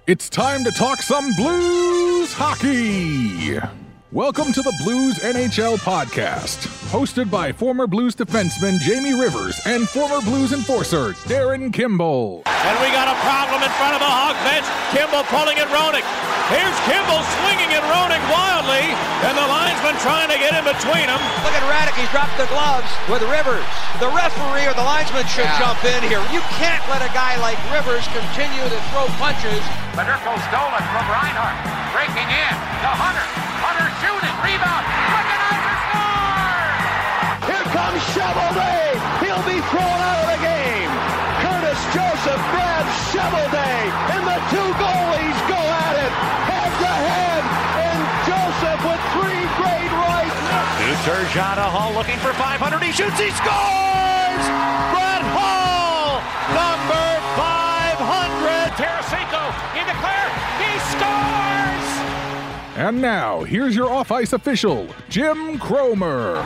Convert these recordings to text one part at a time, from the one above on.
It's time to talk some Blues hockey. Welcome to the Blues NHL podcast, hosted by former Blues defenseman Jamie Rivers and former Blues enforcer Darren Kimball. And we got a problem in front of the Hawk bench. Kimball pulling at Roenick. Here's Kimball swinging at Roenick wildly, and the linesman trying to get in between them. Look at Radek, he's dropped the gloves with Rivers. The referee or the linesman should jump in here. You can't let a guy like Rivers continue to throw punches. Federico stolen from Reinhart, breaking in to Hunter. Hunter shooting, rebound, Wickenheiser scores! Here comes Shovelday, he'll be thrown out of the game. Curtis Joseph grabs Shovelday, and the two goalies go at it, head to head, and Joseph with three great rights. To Turgeon, Hall looking for 500, he shoots, he scores! Brett Hall, number 500! Tarasenko, in the clear, he scores! And now, here's your off-ice official, Jim Cromer.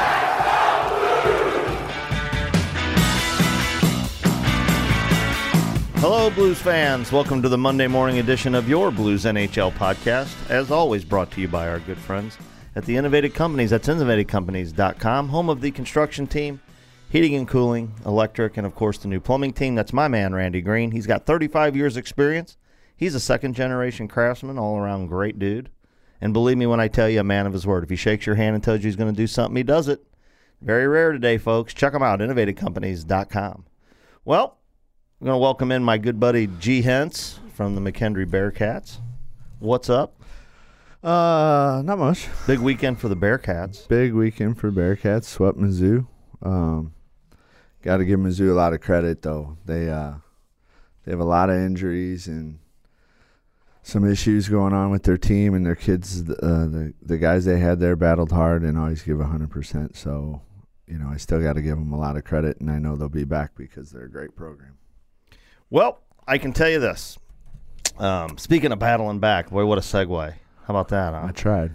Hello, Blues fans. Welcome to the Monday morning edition of your Blues NHL podcast. As always, brought to you by our good friends at the Innovative Companies. That's innovativecompanies.com, home of the construction team, heating and cooling, electric, and, of course, the new plumbing team. That's my man, Randy Green. He's got 35 years experience. He's a second-generation craftsman, all-around great dude. And believe me when I tell you, a man of his word. If he shakes your hand and tells you he's going to do something, he does it. Very rare today, folks. Check him out, innovativecompanies.com. Well, I'm going to welcome in my good buddy G. Hentz from the McKendree Bearcats. What's up? Not much. Big weekend for the Bearcats. Big weekend for Bearcats. Swept Mizzou. Got to give Mizzou a lot of credit, though. They have a lot of injuries and some issues going on with their team and their kids. The guys they had there battled hard and always give 100%. So, I still got to give them a lot of credit, and I know they'll be back because they're a great program. Well, I can tell you this. Speaking of battling back, boy, what a segue. How about that, huh? I tried.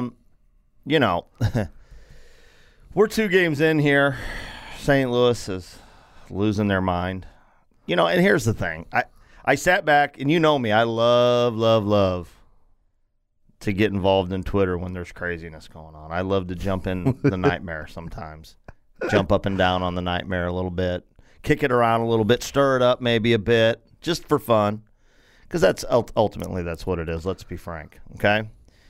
We're 2 games in here. St. Louis is losing their mind. And here's the thing. I sat back, and you know me. I love to get involved in Twitter when there's craziness going on. I love to jump in the nightmare sometimes. Jump up and down on the nightmare a little bit. Kick it around a little bit. Stir it up maybe a bit just for fun. Because that's ultimately that's what it is. Let's be frank, okay?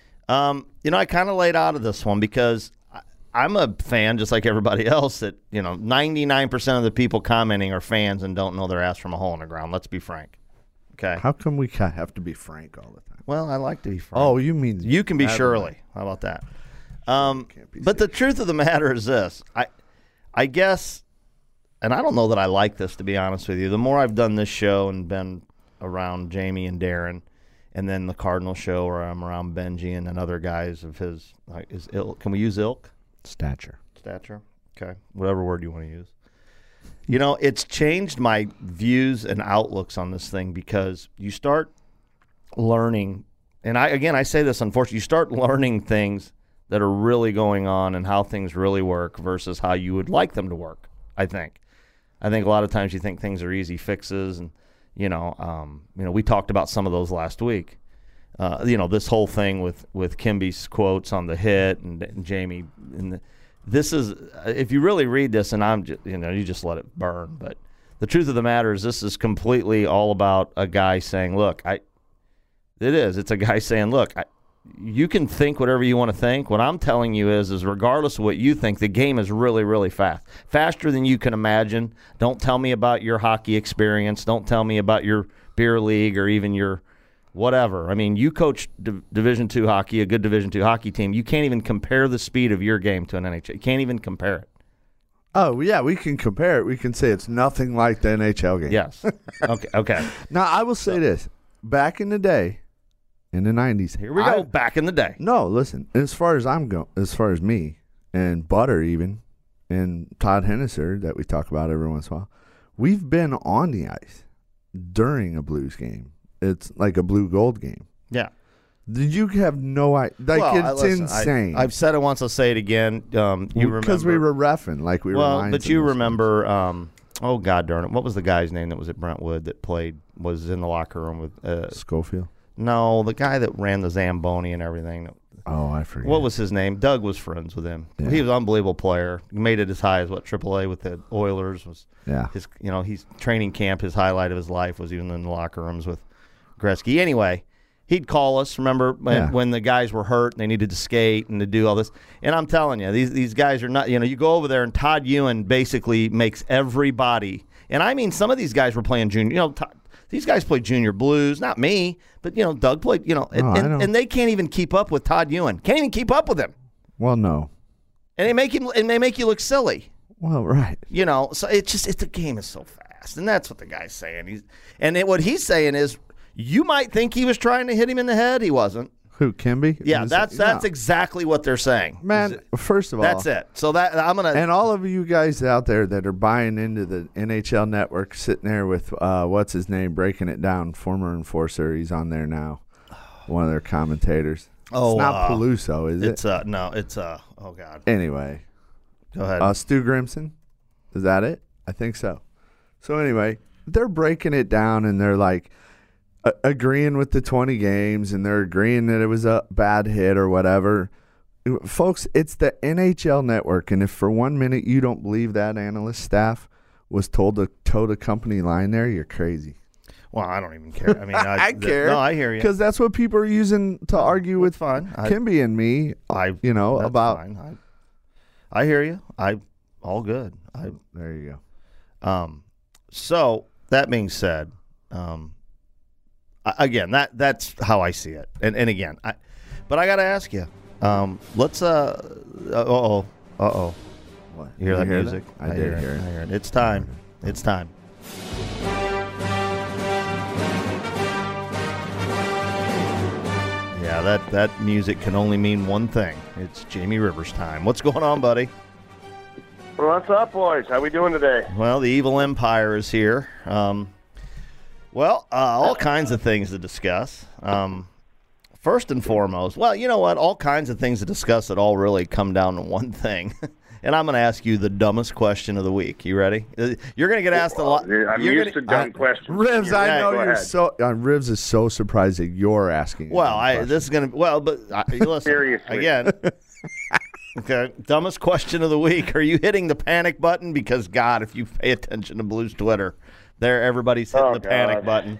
I kind of laid out of this one because I'm a fan just like everybody else that, 99% of the people commenting are fans and don't know their ass from a hole in the ground. Let's be frank. Okay. How come we have to be frank all the time? Well, I like to be frank. Oh, you mean you can be Shirley? How about that? But the truth of the matter is this: I guess, and I don't know that I like this, to be honest with you. The more I've done this show and been around Jamie and Darren, and then the Cardinal show where I'm around Benji and then other guys of his ilk. Can we use ilk? Stature. Okay, whatever word you want to use. It's changed my views and outlooks on this thing because you start learning, and I say this unfortunately, you start learning things that are really going on and how things really work versus how you would like them to work, I think. I think a lot of times you think things are easy fixes, and, we talked about some of those last week. This whole thing with Kimby's quotes on the hit and Jamie and this is, if you really read this, and I'm just, you just let it burn. But the truth of the matter is, this is completely all about a guy saying, "Look, it's a guy saying, look, you can think whatever you want to think. What I'm telling you is regardless of what you think, the game is really, really fast, faster than you can imagine. Don't tell me about your hockey experience. Don't tell me about your beer league or even your." Whatever. I mean, you coach Division II hockey, a good Division II hockey team. You can't even compare the speed of your game to an NHL. You can't even compare it. Oh, yeah, we can compare it. We can say it's nothing like the NHL game. Yes. Okay. Now, I will say this. Back in the day, in the 90s. Here we go. Back in the day. No, listen. As far as me and Butter even, and Todd Henniser that we talk about every once in a while, we've been on the ice during a Blues game. It's like a blue-gold game. Yeah. Did you have no idea? It's insane. I've said it once. I'll say it again. Because we were reffing, like we were. Well, but you remember Oh, God darn it. What was the guy's name that was at Brentwood that was in the locker room with Schofield? No, the guy that ran the Zamboni and everything. Oh, I forget. What was his name? Doug was friends with him. Yeah. He was an unbelievable player. He made it as high as AAA with the Oilers was. Yeah. His, he's training camp. His highlight of his life was even in the locker rooms with Gretzky. Anyway, he'd call us. Remember when the guys were hurt and they needed to skate and to do all this. And I'm telling you, these guys are not. You go over there and Todd Ewan basically makes everybody. And I mean, some of these guys were playing junior. These guys played junior blues, not me, but Doug played. And they can't even keep up with Todd Ewan. Can't even keep up with him. Well, no. And they make you look silly. Well, right. So the game is so fast, and that's what the guy's saying. What he's saying is, you might think he was trying to hit him in the head. He wasn't. Who, Kimby? Yeah, that's exactly what they're saying. Man, first of all, that's it. So that I'm gonna and all of you guys out there that are buying into the NHL Network, sitting there with what's his name, breaking it down, former enforcer. He's on there now, one of their commentators. Oh, it's not Peluso, is it? No, it's oh God. Anyway, go ahead. Stu Grimson, is that it? I think so. So anyway, they're breaking it down, and they're like, agreeing with the 20 games, and they're agreeing that it was a bad hit or whatever. Folks, it's the NHL Network, and if for 1 minute you don't believe that analyst staff was told to toe the company line there, you're crazy. Well, I don't even care. I mean, I care. No, I hear you. Because that's what people are using to argue with Kimby and me, about. Fine. I hear you. All good. There you go. So, that being said, again, that's how I see it. And again, but I got to ask you. Let's What? You hear that music? I did hear it. It's time. It's time. Yeah, that music can only mean one thing. It's Jamie Rivers time. What's going on, buddy? What's up, boys? How we doing today? Well, the evil empire is here. All kinds of things to discuss. First and foremost, well, you know what? All kinds of things to discuss that all really come down to one thing. And I'm going to ask you the dumbest question of the week. You ready? You're going to get asked a lot. I'm used to dumb questions. Rivs, I know you're so. Rivs is so surprised that you're asking. Well, this is going to. Well, but listen. Seriously. Again. Okay, dumbest question of the week. Are you hitting the panic button? Because, God, if you pay attention to Blues Twitter, everybody's hitting the panic button.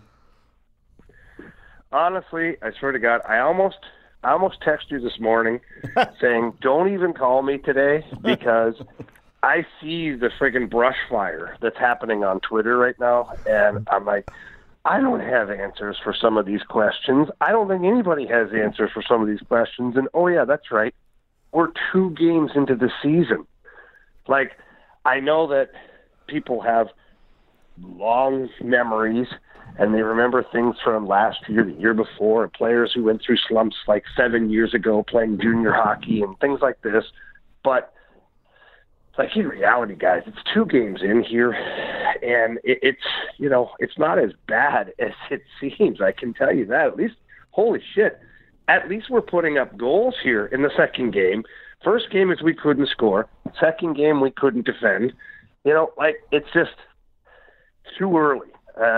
Honestly, I swear to God, I almost texted you this morning saying, don't even call me today because I see the friggin' brush fire that's happening on Twitter right now, and I'm like, I don't have answers for some of these questions. I don't think anybody has answers for some of these questions, and oh yeah, that's right. We're 2 games into the season. Like, I know that people have long memories and they remember things from last year, the year before, players who went through slumps like 7 years ago playing junior hockey and things like this. But like in reality, guys, it's 2 games in here and it's not as bad as it seems. I can tell you that. At least, holy shit. At least we're putting up goals here in the second game. First game is we couldn't score. Second game we couldn't defend. It's just too early.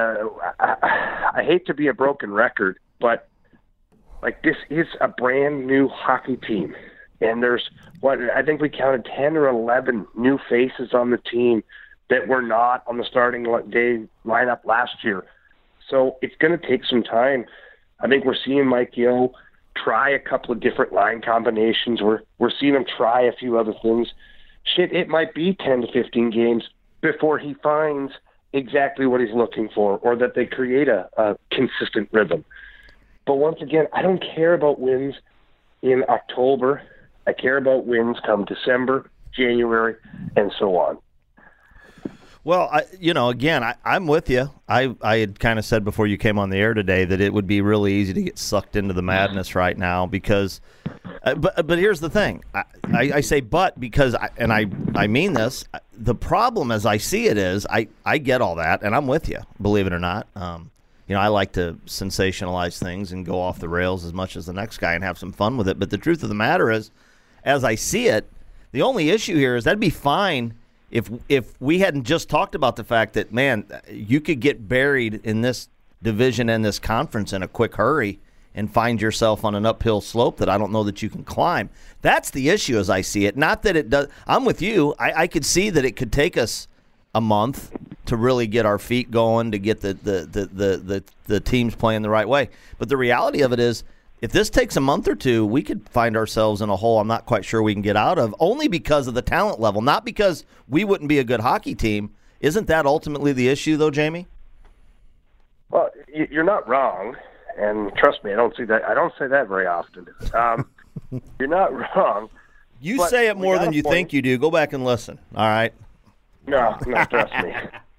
I hate to be a broken record, but this is a brand new hockey team. And there's I think we counted 10 or 11 new faces on the team that were not on the starting day lineup last year. So it's going to take some time. I think we're seeing Mike Yeo try a couple of different line combinations. We're seeing him try a few other things. Shit, it might be 10 to 15 games before he finds exactly what he's looking for or that they create a consistent rhythm. But once again, I don't care about wins in October. I care about wins come December, January, and so on. Well, I'm with you. I had kind of said before you came on the air today that it would be really easy to get sucked into the madness right now because but here's the thing. I say but because I mean this. The problem as I see it is I get all that, and I'm with you, believe it or not. I like to sensationalize things and go off the rails as much as the next guy and have some fun with it. But the truth of the matter is, as I see it, the only issue here is that'd be fine if we hadn't just talked about the fact that, man, you could get buried in this division and this conference in a quick hurry and find yourself on an uphill slope that I don't know that you can climb. That's the issue as I see it. Not that it does. I'm with you. I could see that it could take us a month to really get our feet going, to get the teams playing the right way. But the reality of it is, if this takes a month or two, we could find ourselves in a hole I'm not quite sure we can get out of, only because of the talent level, not because we wouldn't be a good hockey team. Isn't that ultimately the issue, though, Jamie? Well, you're not wrong, and trust me, I don't say that very often. You're not wrong. You say it more than you think you do. Go back and listen. All right. No, trust me.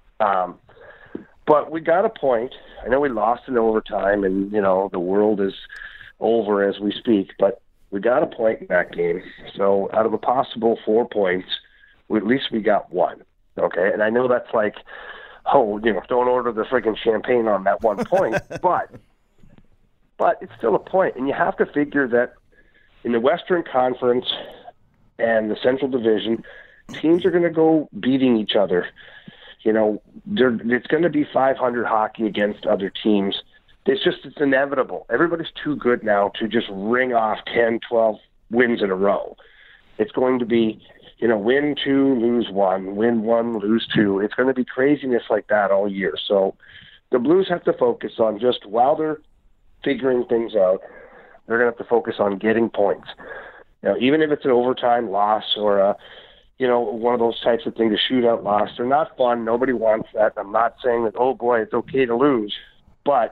But we got a point. I know we lost in overtime, and the world is over as we speak, but we got a point in that game. So out of a possible 4 points, at least we got one. Okay, and I know that's like, don't order the freaking champagne on that 1 point, but it's still a point, and you have to figure that in the Western Conference and the Central Division, teams are going to go beating each other. It's going to be 500 hockey against other teams. It's inevitable. Everybody's too good now to just ring off 10, 12 wins in a row. It's going to be, win 2, lose 1, win 1, lose 2. It's going to be craziness like that all year. So the Blues have to focus on, just while they're figuring things out, they're going to have to focus on getting points. Even if it's an overtime loss or one of those types of things, a shootout loss, they're not fun. Nobody wants that. I'm not saying that, oh boy, it's okay to lose, but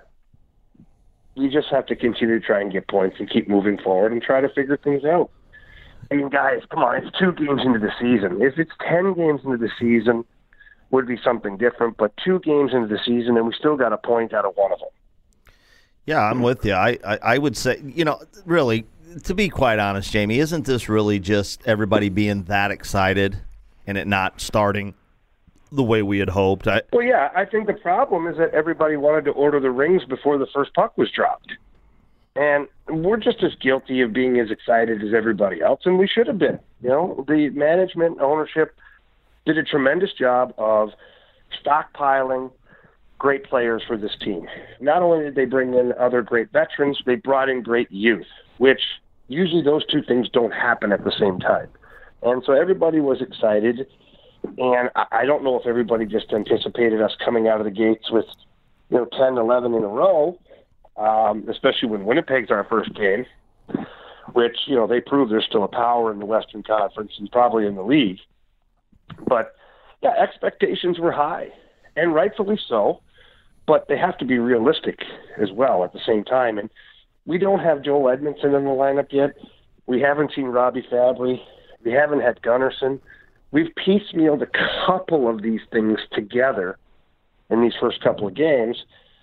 we just have to continue to try and get points and keep moving forward and try to figure things out. I mean, guys, come on, it's 2 games into the season. If it's 10 games into the season, would be something different, but 2 games into the season, and we still got a point out of one of them. Yeah, I'm with you. I would say, really, to be quite honest, Jamie, isn't this really just everybody being that excited and it not starting the way we had hoped? Well, yeah, I think the problem is that everybody wanted to order the rings before the first puck was dropped. And we're just as guilty of being as excited as everybody else, and we should have been. The management, ownership did a tremendous job of stockpiling great players for this team. Not only did they bring in other great veterans, they brought in great youth, which usually those two things don't happen at the same time. And so everybody was excited, and I don't know if everybody just anticipated us coming out of the gates with 10, 11 in a row, especially when Winnipeg's our first game, which, they prove there's still a power in the Western Conference and probably in the league. But, yeah, expectations were high, and rightfully so, but they have to be realistic as well at the same time. And we don't have Joel Edmondson in the lineup yet. We haven't seen Robbie Fabry. We haven't had Gunnarsson. We've piecemealed a couple of these things together in these first couple of games.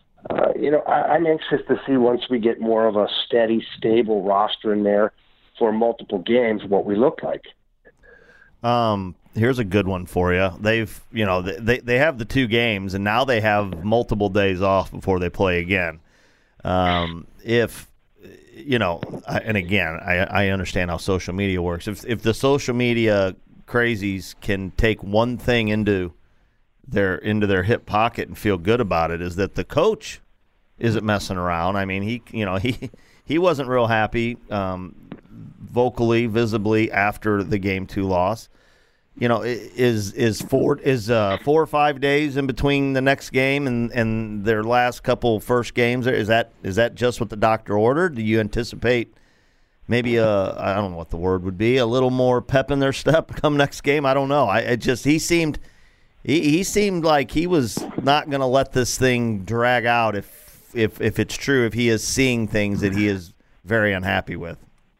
I'm anxious to see, once we get more of a steady, stable roster in there for multiple games, what we look like. Here's a good one for you. They've, they have the 2 games, and now they have multiple days off before they play again. If and again, I understand how social media works. If the social media crazies can take one thing into their hip pocket and feel good about it, is that the coach isn't messing around. I mean, he wasn't real happy vocally, visibly after the Game 2 loss. Is 4 or 5 days in between the next game and their last couple first games? Is that just what the doctor ordered? Do you anticipate maybe I don't know what the word would be, a little more pep in their step come next game? I don't know. He seemed like he was not going to let this thing drag out if it's true, if he is seeing things that he is very unhappy with.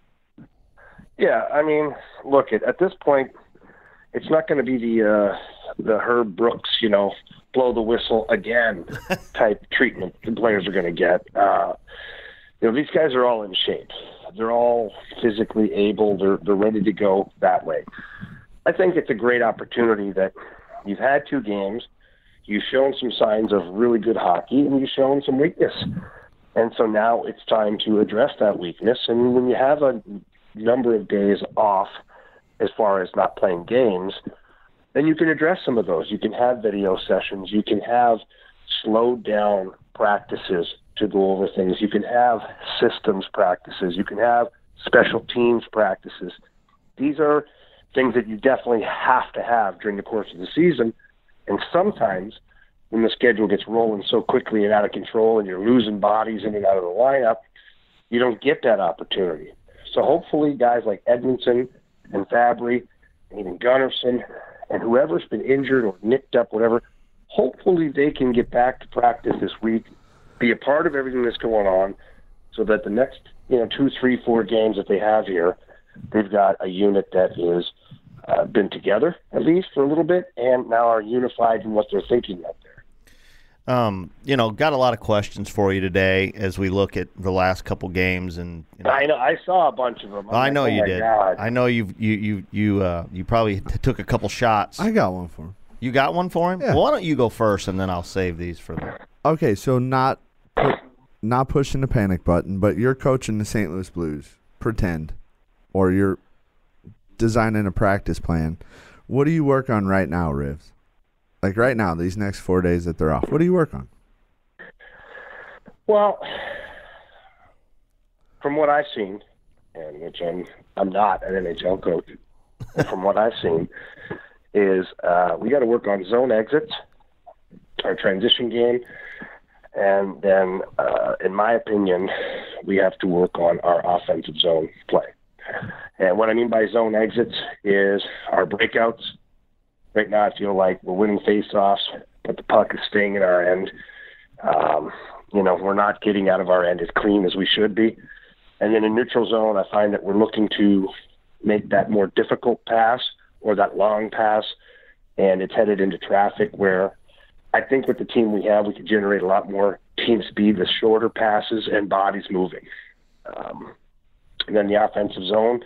Yeah, I mean, look, at this point, it's not going to be the Herb Brooks, blow the whistle again type treatment the players are going to get. These guys are all in shape. They're all physically able. They're ready to go that way. I think it's a great opportunity that you've had 2 games, you've shown some signs of really good hockey, and you've shown some weakness. And so now it's time to address that weakness. And when you have a number of days off, as far as not playing games, then you can address some of those. You can have video sessions. You can have slowed down practices to go over things. You can have systems practices. You can have special teams practices. These are things that you definitely have to have during the course of the season. And sometimes when the schedule gets rolling so quickly and out of control and you're losing bodies in and out of the lineup, you don't get that opportunity. So hopefully guys like Edmondson and Fabry and even Gunnarsson and whoever's been injured or nicked up, whatever, hopefully they can get back to practice this week, be a part of everything that's going on, so that the next 2, 3, 4 games that they have here, they've got a unit that is been together at least for a little bit and now are unified in what they're thinking out there. Got a lot of questions for you today as we look at the last couple games, and I know I saw a bunch of them. I know you did. God. I know you probably took a couple shots. I got one for him. You got one for him? Yeah. Well, why don't you go first, and then I'll save these for them. Okay, so not pushing the panic button, but you're coaching the St. Louis Blues. Pretend, or you're designing a practice plan. What do you work on right now, Rivs? Like right now, these next 4 days that they're off, what do you work on? Well, from what I've seen, and which I'm not an NHL coach, from what I've seen, is we got to work on zone exits, our transition game, and then, in my opinion, we have to work on our offensive zone play. And what I mean by zone exits is our breakouts. Right now, I feel like we're winning face-offs, but the puck is staying in our end. We're not getting out of our end as clean as we should be. And then in neutral zone, I find that we're looking to make that more difficult pass or that long pass, and it's headed into traffic where I think with the team we have, we could generate a lot more team speed with shorter passes and bodies moving. And then the offensive zone,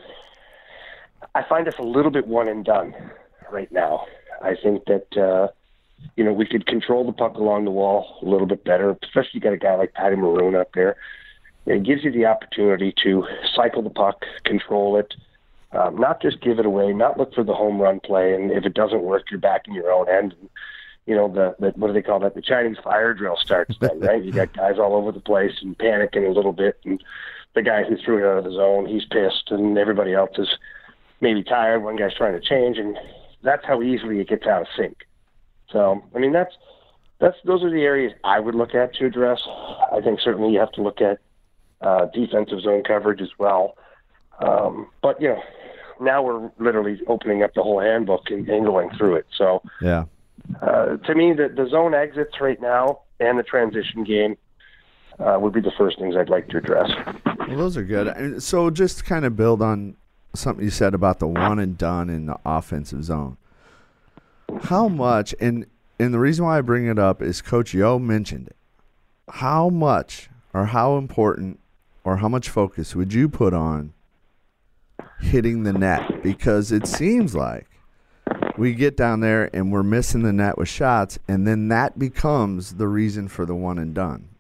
I find us a little bit one and done right now. I think that, we could control the puck along the wall a little bit better, especially you got a guy like Patty Maroon up there. It gives you the opportunity to cycle the puck, control it, not just give it away, not look for the home run play, and if it doesn't work, you're back in your own end. And, the what do they call that? The Chinese fire drill starts then, right? You got guys all over the place and panicking a little bit, and the guy who threw it out of the zone, he's pissed, and everybody else is maybe tired. One guy's trying to change, and that's how easily it gets out of sync. So, I mean, those are the areas I would look at to address. I think certainly you have to look at defensive zone coverage as well. But, now we're literally opening up the whole handbook and going through it. So, yeah. To me, the zone exits right now and the transition game would be the first things I'd like to address. Well, those are good. And so just to kind of build on something you said about the one and done in the offensive zone. How much, and the reason why I bring it up is Coach Yo mentioned it. How much or how important or how much focus would you put on hitting the net? Because it seems like we get down there and we're missing the net with shots, and then that becomes the reason for the one and done.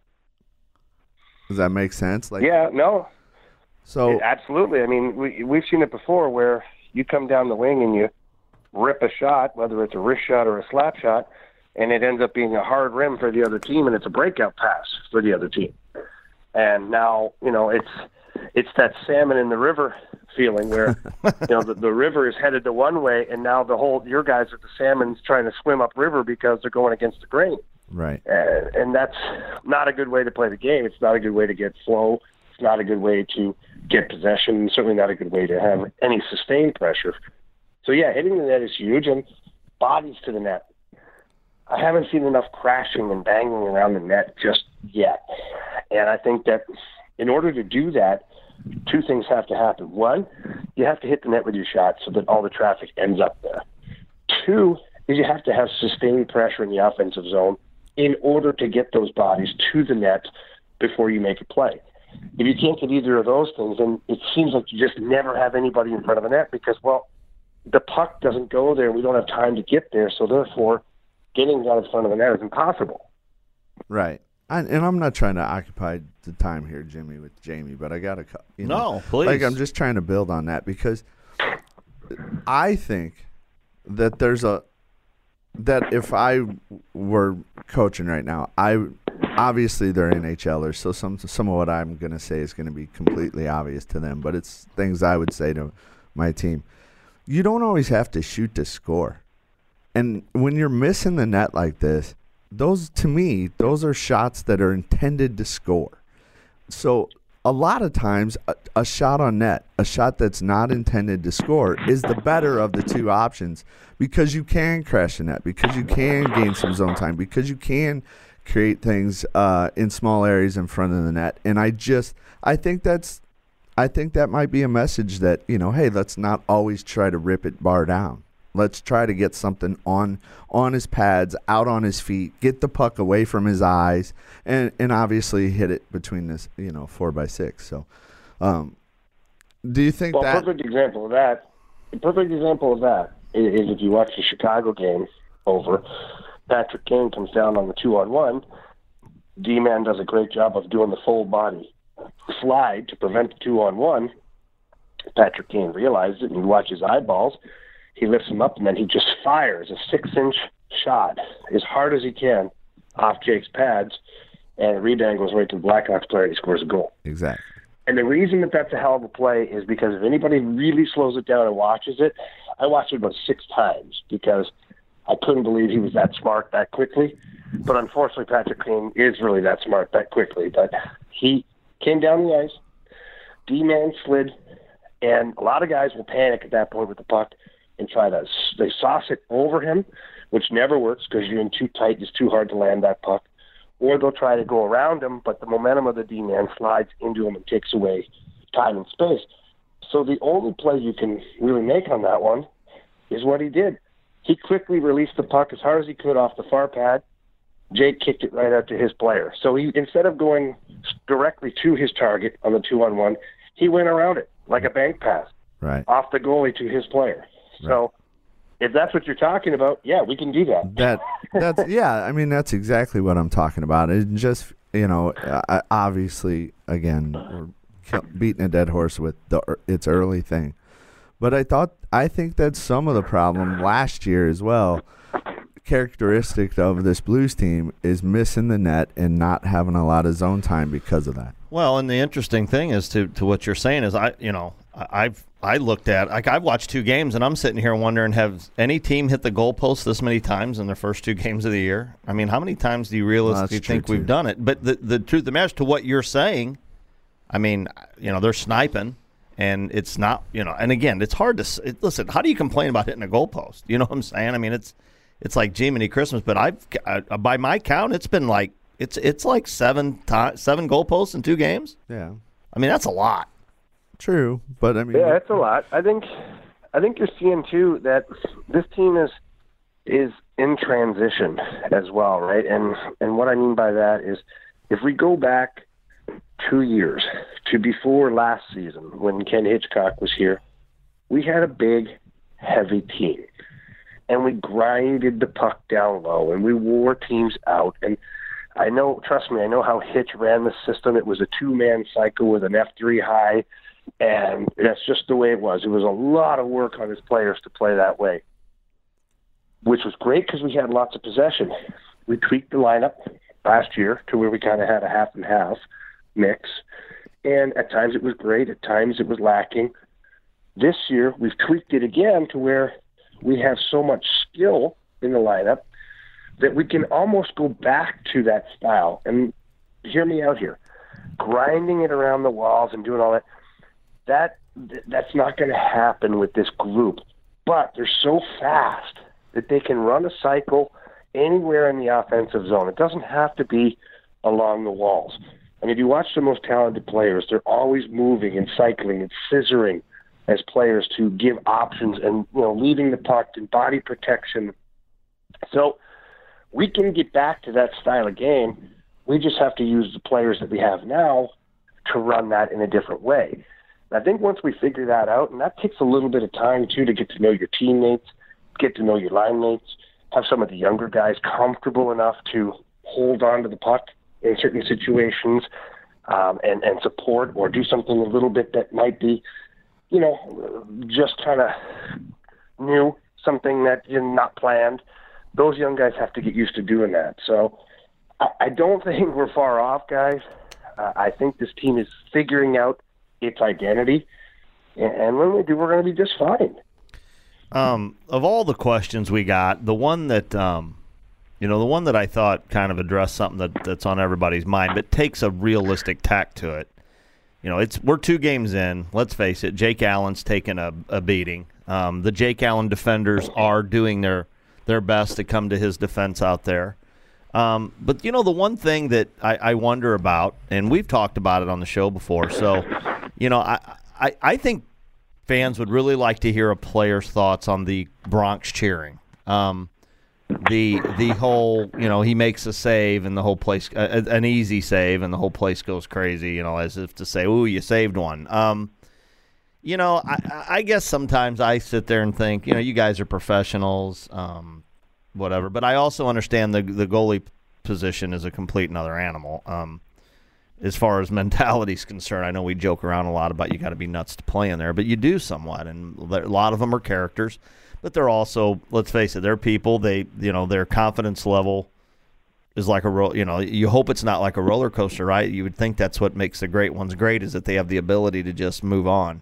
Does that make sense? Yeah, no. So absolutely. I mean, we've seen it before where you come down the wing and you rip a shot, whether it's a wrist shot or a slap shot, and it ends up being a hard rim for the other team, and it's a breakout pass for the other team. And now, it's that salmon in the river feeling where, the river is headed the one way, and now your guys at the salmon's trying to swim upriver because they're going against the grain. Right. And that's not a good way to play the game. It's not a good way to get flow. It's not a good way to get possession. Certainly not a good way to have any sustained pressure. So, yeah, hitting the net is huge, and bodies to the net. I haven't seen enough crashing and banging around the net just yet. And I think that in order to do that, two things have to happen. One, you have to hit the net with your shot so that all the traffic ends up there. Two is you have to have sustained pressure in the offensive zone in order to get those bodies to the net before you make a play. If you can't get either of those things, then it seems like you just never have anybody in front of the net because, the puck doesn't go there. We don't have time to get there, so therefore getting out in front of the net is impossible. Right. And I'm not trying to occupy the time here, Jimmy, with Jamie, but I got to No, please. I'm just trying to build on that because I think that if I were coaching right now, obviously they're NHLers, so some of what I'm going to say is going to be completely obvious to them, but it's things I would say to my team. You don't always have to shoot to score. And when you're missing the net like this, those are shots that are intended to score. So a lot of times a shot on net, a shot that's not intended to score, is the better of the two options because you can crash the net, because you can gain some zone time, because you can create things in small areas in front of the net. And I think that might be a message that, hey, let's not always try to rip it bar down. Let's try to get something on his pads, out on his feet, get the puck away from his eyes, and obviously hit it between this, 4x6. So, do you think that? A perfect example of that is if you watch the Chicago game over, Patrick Kane comes down on the 2-on-1. D-man does a great job of doing the full body slide to prevent the 2-on-1. Patrick Kane realizes it, and you watch his eyeballs. He lifts him up, and then he just fires a 6-inch shot as hard as he can off Jake's pads, and it rebound right to the Blackhawks player, and he scores a goal. Exactly. And the reason that that's a hell of a play is because if anybody really slows it down and watches it, I watched it about 6 times because I couldn't believe he was that smart that quickly. But unfortunately, Patrick Kane is really that smart that quickly. But he came down the ice, D-man slid, and a lot of guys will panic at that point with the puck and they sauce it over him, which never works because you're in too tight. It's too hard to land that puck. Or they'll try to go around him, but the momentum of the D-man slides into him and takes away time and space. So the only play you can really make on that one is what he did. He quickly released the puck as hard as he could off the far pad. Jake kicked it right out to his player. So he, instead of going directly to his target on the 2-on-1, he went around it like a bank pass off the goalie to his player. So if that's what you're talking about, yeah, we can do that. That's yeah. I mean, that's exactly what I'm talking about. It just obviously again we're beating a dead horse with its early thing, but I think that some of the problem last year as well, characteristic of this Blues team, is missing the net and not having a lot of zone time because of that. Well, and the interesting thing is to what you're saying is I looked at, I've watched 2 games, and I'm sitting here wondering, have any team hit the goalpost this many times in their first 2 games of the year? I mean, how many times do you realistically think we've done it? But the truth of the matter, to what you're saying, I mean, they're sniping, and it's not, and again, it's hard to listen. How do you complain about hitting a goalpost? You know what I'm saying? I mean, it's like Jiminy Christmas, but by my count, it's been like it's like 7 goalposts in 2 games. Yeah, I mean, that's a lot. True, but I mean, yeah, it's a lot. I think you're seeing too that this team is in transition as well, right? And what I mean by that is, if we go back 2 years to before last season when Ken Hitchcock was here, we had a big, heavy team, and we grinded the puck down low, and we wore teams out. And I know, trust me, I know how Hitch ran the system. It was a 2-man cycle with an F3 high. And that's just the way it was. It was a lot of work on his players to play that way, which was great because we had lots of possession. We tweaked the lineup last year to where we kind of had a half-and-half mix, and at times it was great, at times it was lacking. This year, we've tweaked it again to where we have so much skill in the lineup that we can almost go back to that style. And hear me out here. Grinding it around the walls and doing all that, that's not going to happen with this group. But they're so fast that they can run a cycle anywhere in the offensive zone. It doesn't have to be along the walls. And if you watch the most talented players, they're always moving and cycling and scissoring as players to give options and leaving the puck and body protection. So we can get back to that style of game. We just have to use the players that we have now to run that in a different way. I think once we figure that out, and that takes a little bit of time, too, to get to know your teammates, get to know your line mates, have some of the younger guys comfortable enough to hold on to the puck in certain situations and support or do something a little bit that might be, just kind of new something that is not planned. Those young guys have to get used to doing that. So I don't think we're far off, guys. I think this team is figuring out its identity, and when we do, we're going to be just fine. Of all the questions we got, the one that the one that I thought kind of addressed something that's on everybody's mind, but takes a realistic tack to it. We're 2 games in. Let's face it, Jake Allen's taken a beating. The Jake Allen defenders are doing their best to come to his defense out there. But, the one thing that I wonder about, and we've talked about it on the show before, so, I think fans would really like to hear a player's thoughts on the Bronx cheering. The whole, he makes a save and the whole place, an easy save, and the whole place goes crazy, as if to say, ooh, you saved one. I guess sometimes I sit there and think, you guys are professionals, whatever. But I also understand the goalie position is a complete another animal. As far as mentality is concerned, I know we joke around a lot about you got to be nuts to play in there, but you do somewhat. And a lot of them are characters, but they're also, let's face it, they're people. They, their confidence level is like you hope it's not like a roller coaster, right? You would think that's what makes the great ones great, is that they have the ability to just move on.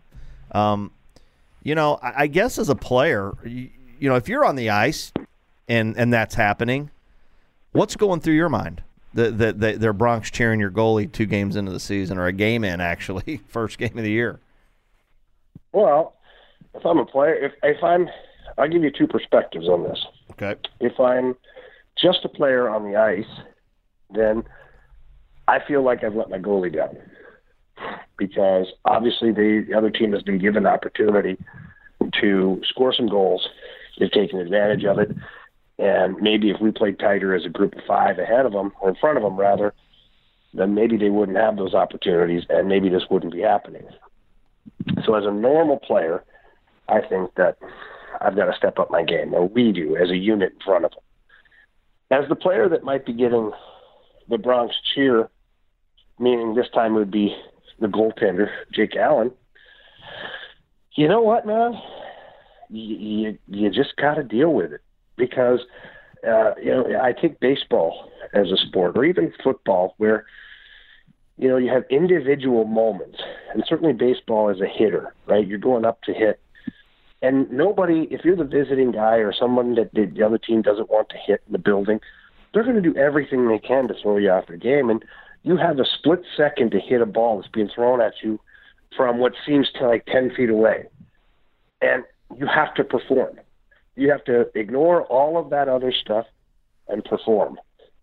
I guess as a player, if you're on the ice and that's happening, what's going through your mind? They're Bronx cheering your goalie 2 games into the season, or a game in, actually, first game of the year. Well, if I'm a player, I'll give you 2 perspectives on this. Okay. If I'm just a player on the ice, then I feel like I've let my goalie down, because obviously the other team has been given the opportunity to score some goals. They've taken advantage of it. And maybe if we played tighter as a group of 5 ahead of them, or in front of them rather, then maybe they wouldn't have those opportunities, and maybe this wouldn't be happening. So as a normal player, I think that I've got to step up my game, or we do, as a unit in front of them. As the player that might be getting the Bronx cheer, meaning this time it would be the goaltender, Jake Allen, you know what, man? You just got to deal with it. Because, I take baseball as a sport, or even football, where, you have individual moments. And certainly baseball as a hitter, right? You're going up to hit. And nobody, if you're the visiting guy or someone that the other team doesn't want to hit in the building, they're going to do everything they can to throw you off the game. And you have a split second to hit a ball that's being thrown at you from what seems to like 10 feet away. And you have to perform. You have to ignore all of that other stuff and perform.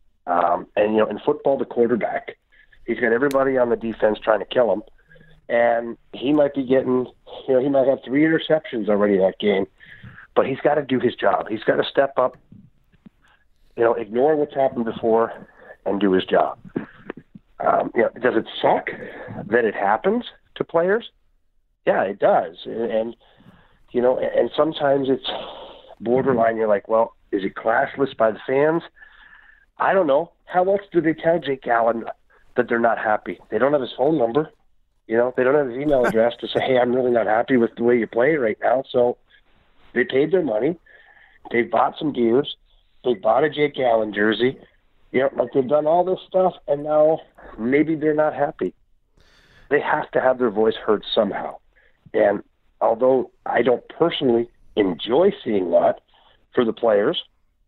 In football, the quarterback, he's got everybody on the defense trying to kill him. And he might be getting, he might have 3 interceptions already that game, but he's got to do his job. He's got to step up, ignore what's happened before and do his job. Does it suck that it happens to players? Yeah, it does. And sometimes it's borderline. You're like, well, is it classless by the fans? I don't know. How else do they tell Jake Allen that they're not happy? They don't have his phone number. They don't have his email address to say, hey, I'm really not happy with the way you play right now. So they paid their money. They bought some gears. They bought a Jake Allen jersey. They've done all this stuff, and now maybe they're not happy. They have to have their voice heard somehow. And although I don't personally enjoy seeing that for the players,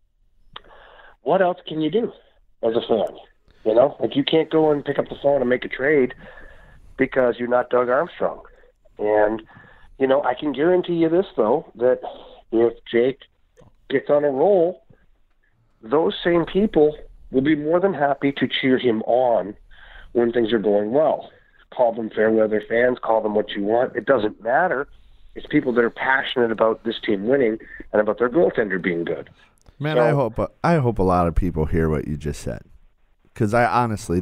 what else can you do as a fan? You can't go and pick up the phone and make a trade because you're not Doug Armstrong. And, I can guarantee you this, though, that if Jake gets on a roll, those same people will be more than happy to cheer him on when things are going well. Call them fair weather fans, call them what you want. It doesn't matter. It's people that are passionate about this team winning and about their goaltender being good. Man, I hope a lot of people hear what you just said, because honestly,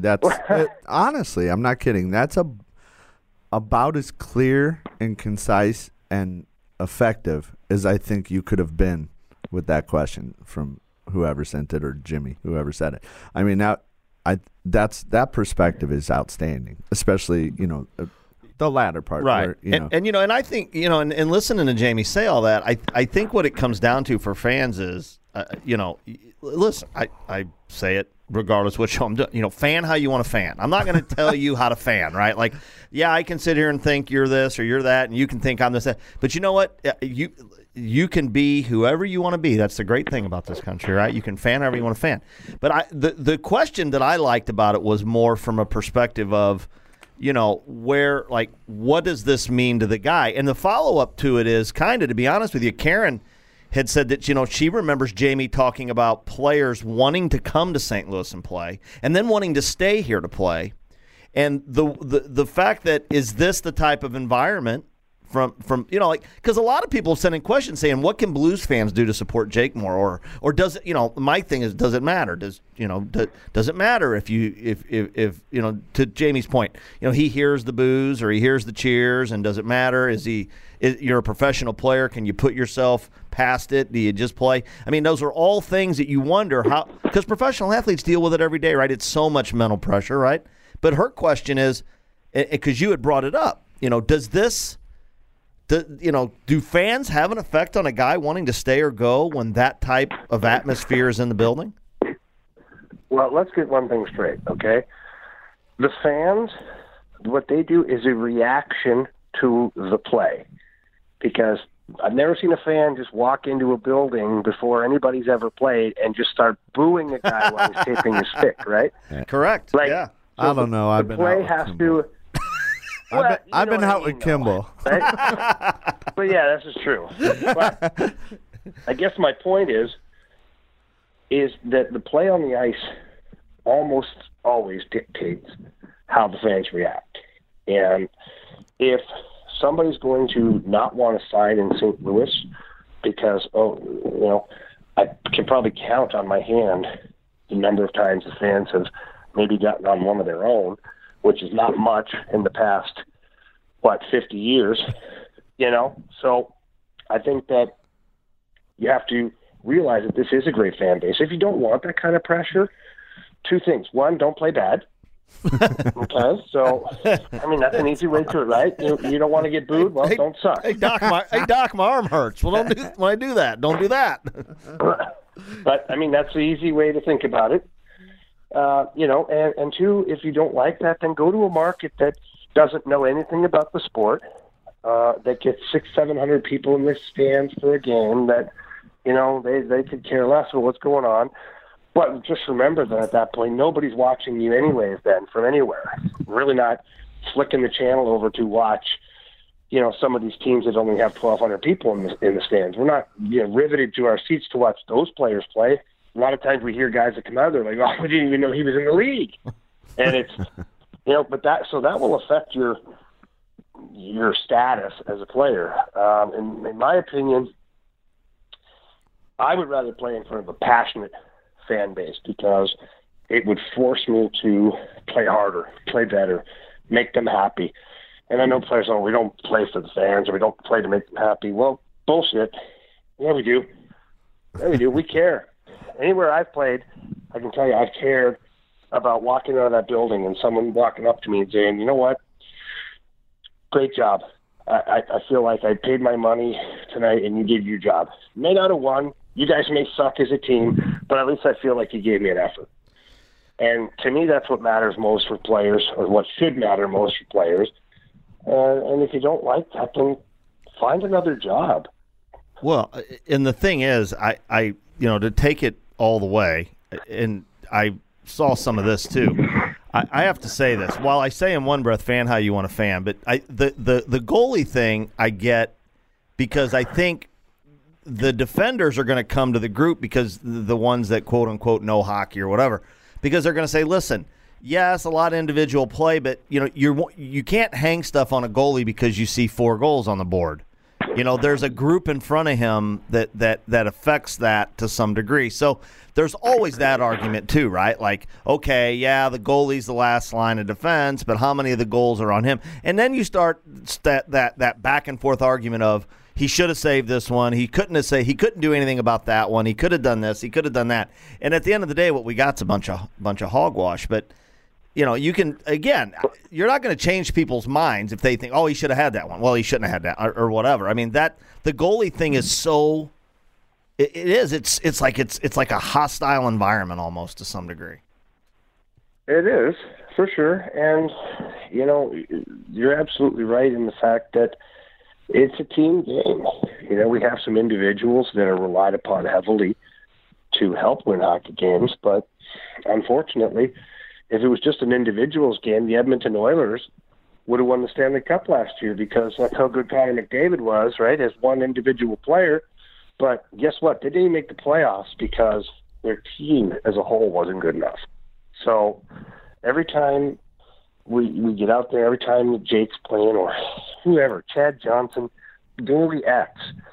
I'm not kidding. That's about as clear and concise and effective as I think you could have been with that question from whoever sent it, or Jimmy, whoever said it. I mean, that perspective is outstanding, especially the latter part. Right. Where, you know. And I think, and listening to Jamie say all that, I think what it comes down to for fans is, listen, I say it regardless what show I'm doing, fan how you want to fan. I'm not going to tell you how to fan, right? Like, yeah, I can sit here and think you're this or you're that, and you can think I'm this, that. But you know what? You can be whoever you want to be. That's the great thing about this country, right? You can fan however you want to fan. But the question that I liked about it was more from a perspective of, what does this mean to the guy? And the follow-up to it is kind of, to be honest with you, Karen had said that, she remembers Jamie talking about players wanting to come to St. Louis and play and then wanting to stay here to play. And the fact that, is this the type of environment from because a lot of people sending questions saying, what can Blues fans do to support Jake more, or does it, my thing is, does it matter? Does it matter if to Jamie's point, he hears the boos or he hears the cheers, and does it matter? You're a professional player, can you put yourself past it? Do you just play? I mean, those are all things that you wonder how, because professional athletes deal with it every day, right? It's so much mental pressure, right? But her question is, because you had brought it up, do fans have an effect on a guy wanting to stay or go when that type of atmosphere is in the building? Well, let's get one thing straight, okay? The fans, what they do is a reaction to the play. Because I've never seen a fan just walk into a building before anybody's ever played and just start booing a guy while he's taping his stick, right? Correct. Yeah. So I don't know. I've been play out has with to. Well, I've been out with Kimball. Right? But yeah, this is true. But I guess my point is that the play on the ice almost always dictates how the fans react. And if somebody's going to not want to sign in St. Louis because, I can probably count on my hand the number of times the fans have maybe gotten on one of their own, which is not much in the past, 50 years, So I think that you have to realize that this is a great fan base. If you don't want that kind of pressure, two things. One, don't play bad. Okay, so that's an easy way to it, right? You don't want to get booed. Well, don't suck. Hey Doc, my arm hurts. Well, don't do that. Don't do that. But that's the easy way to think about it. And two, if you don't like that, then go to a market that doesn't know anything about the sport, that gets 600-700 people in the stands for a game that, they could care less about what's going on. But just remember that at that point, nobody's watching you anyways then from anywhere. Really not flicking the channel over to watch, some of these teams that only have 1,200 people in the stands. We're not riveted to our seats to watch those players play. A lot of times we hear guys that come out there like, oh, we didn't even know he was in the league. And it's, but that will affect your status as a player. In my opinion, I would rather play in front of a passionate fan base because it would force me to play harder, play better, make them happy. And I know players, we don't play for the fans or we don't play to make them happy. Well, bullshit. Yeah, we do. Yeah, we do. We care. Anywhere I've played, I can tell you I've cared about walking out of that building and someone walking up to me and saying, you know what, great job. I feel like I paid my money tonight and you did your job. You may not have won. You guys may suck as a team, but at least I feel like you gave me an effort. And to me, that's what matters most for players, or what should matter most for players. And if you don't like that, then find another job. Well, and the thing is, I to take it all the way, and I saw some of this too. I have to say this. While I say in one breath, fan how you want to fan, but the goalie thing I get, because I think the defenders are going to come to the group, because the ones that quote unquote know hockey or whatever, because they're going to say, listen, yes, a lot of individual play, but you can't hang stuff on a goalie because you see 4 goals on the board. There's a group in front of him that affects that to some degree. So there's always that argument too, right? Like, okay, yeah, the goalie's the last line of defense, but how many of the goals are on him? And then you start that back and forth argument of, he should have saved this one. He couldn't do anything about that one. He could have done this. He could have done that. And at the end of the day, what we got's a bunch of hogwash. But you can, again, you're not going to change people's minds if they think, oh, he should have had that one. Well, he shouldn't have had that or whatever. I mean, the goalie thing is so, it is. It's like a hostile environment almost to some degree. It is, for sure. And, you're absolutely right in the fact that it's a team game. We have some individuals that are relied upon heavily to help win hockey games, but unfortunately, if it was just an individual's game, the Edmonton Oilers would have won the Stanley Cup last year because that's how good Connor McDavid was, right, as one individual player. But guess what? They didn't make the playoffs because their team as a whole wasn't good enough. So every time we get out there, every time Jake's playing or whoever, Chad Johnson, goalie X,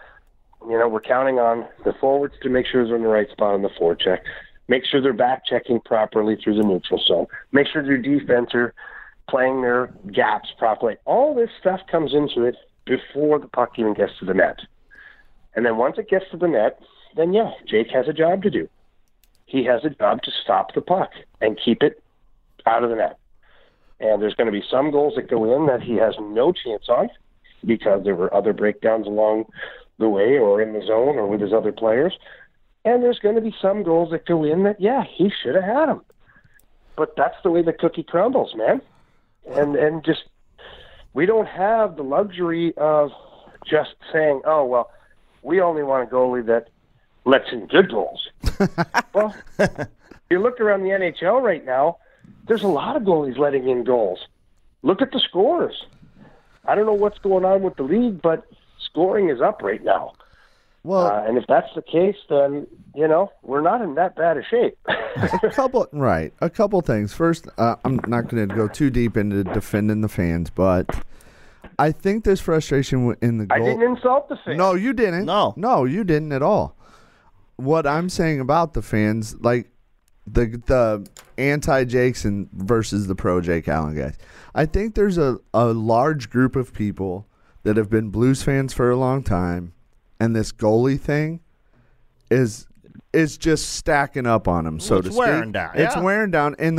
we're counting on the forwards to make sure they're in the right spot on the forecheck, make sure they're back checking properly through the neutral zone, make sure their defense are playing their gaps properly. All this stuff comes into it before the puck even gets to the net. And then once it gets to the net, then Jake has a job to do. He has a job to stop the puck and keep it out of the net. And there's going to be some goals that go in that he has no chance on because there were other breakdowns along the way or in the zone or with his other players. And there's going to be some goals that go in that, he should have had them. But that's the way the cookie crumbles, man. And just, we don't have the luxury of just saying, oh, well, we only want a goalie that lets in good goals. Well, you look around the NHL right now, there's a lot of goalies letting in goals. Look at the scores. I don't know what's going on with the league, but scoring is up right now. Well, and if that's the case, then, we're not in that bad a shape. A couple things. First, I'm not going to go too deep into defending the fans, but I think there's frustration in the goal. I didn't insult the fans. No, you didn't. No, you didn't at all. What I'm saying about the fans, like the anti-Jakes and versus the pro-Jake Allen guys, I think there's a large group of people that have been Blues fans for a long time, and this goalie thing is just stacking up on them, so to speak. It's wearing down. It's wearing down, and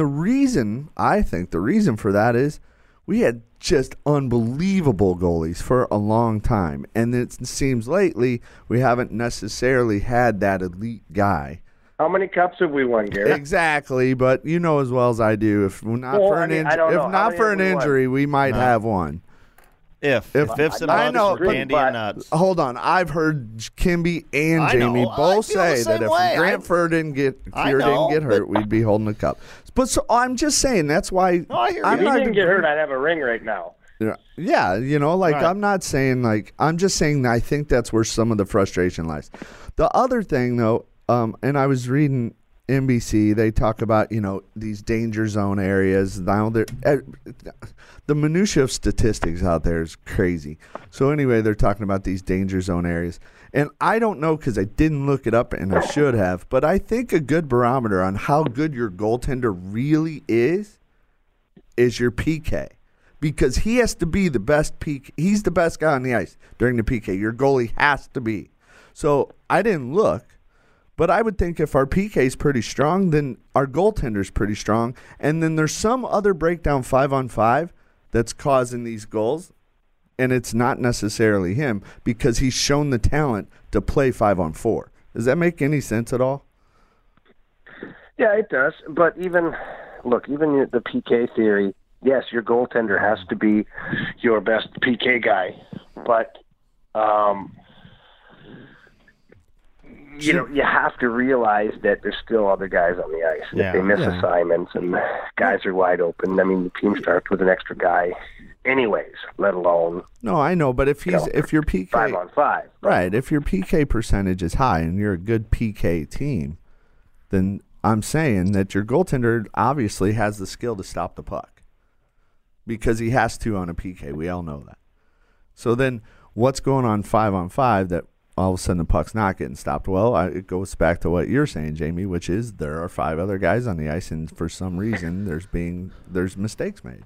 I think the reason for that is we had just unbelievable goalies for a long time, and it seems lately we haven't necessarily had that elite guy. How many cups have we won, Gary? Exactly, but you know as well as I do, if not for an injury, we might have one. If ifs and buts for candy and nuts. Hold on, I've heard Kimby and Jamie both say that if Grant Furr didn't get hurt, we'd be holding the cup. But so I'm just saying that's why. No, I hear you. If he didn't get hurt, I'd have a ring right now. Yeah, right. I'm not saying I'm just saying I think that's where some of the frustration lies. The other thing though, and I was reading NBC, they talk about, these danger zone areas. Now the minutia of statistics out there is crazy. So anyway, they're talking about these danger zone areas. And I don't know because I didn't look it up and I should have, but I think a good barometer on how good your goaltender really is your PK. Because he has to be the best PK. He's the best guy on the ice during the PK. Your goalie has to be. So I didn't look. But I would think if our PK is pretty strong, then our goaltender's pretty strong. And then there's some other breakdown 5-on-5 that's causing these goals, and it's not necessarily him because he's shown the talent to play 5-on-4. Does that make any sense at all? Yeah, it does. But even the PK theory, yes, your goaltender has to be your best PK guy. But you have to realize that there's still other guys on the ice. If they miss assignments and guys are wide open, I mean, the team starts with an extra guy anyways, let alone... No, I know, but if your PK... 5-on-5. Right, if your PK percentage is high and you're a good PK team, then I'm saying that your goaltender obviously has the skill to stop the puck. Because he has to on a PK. We all know that. So then what's going on 5-on-5 that all of a sudden the puck's not getting stopped? Well, it goes back to what you're saying, Jamie, which is there are 5 other guys on the ice, and for some reason there's mistakes made.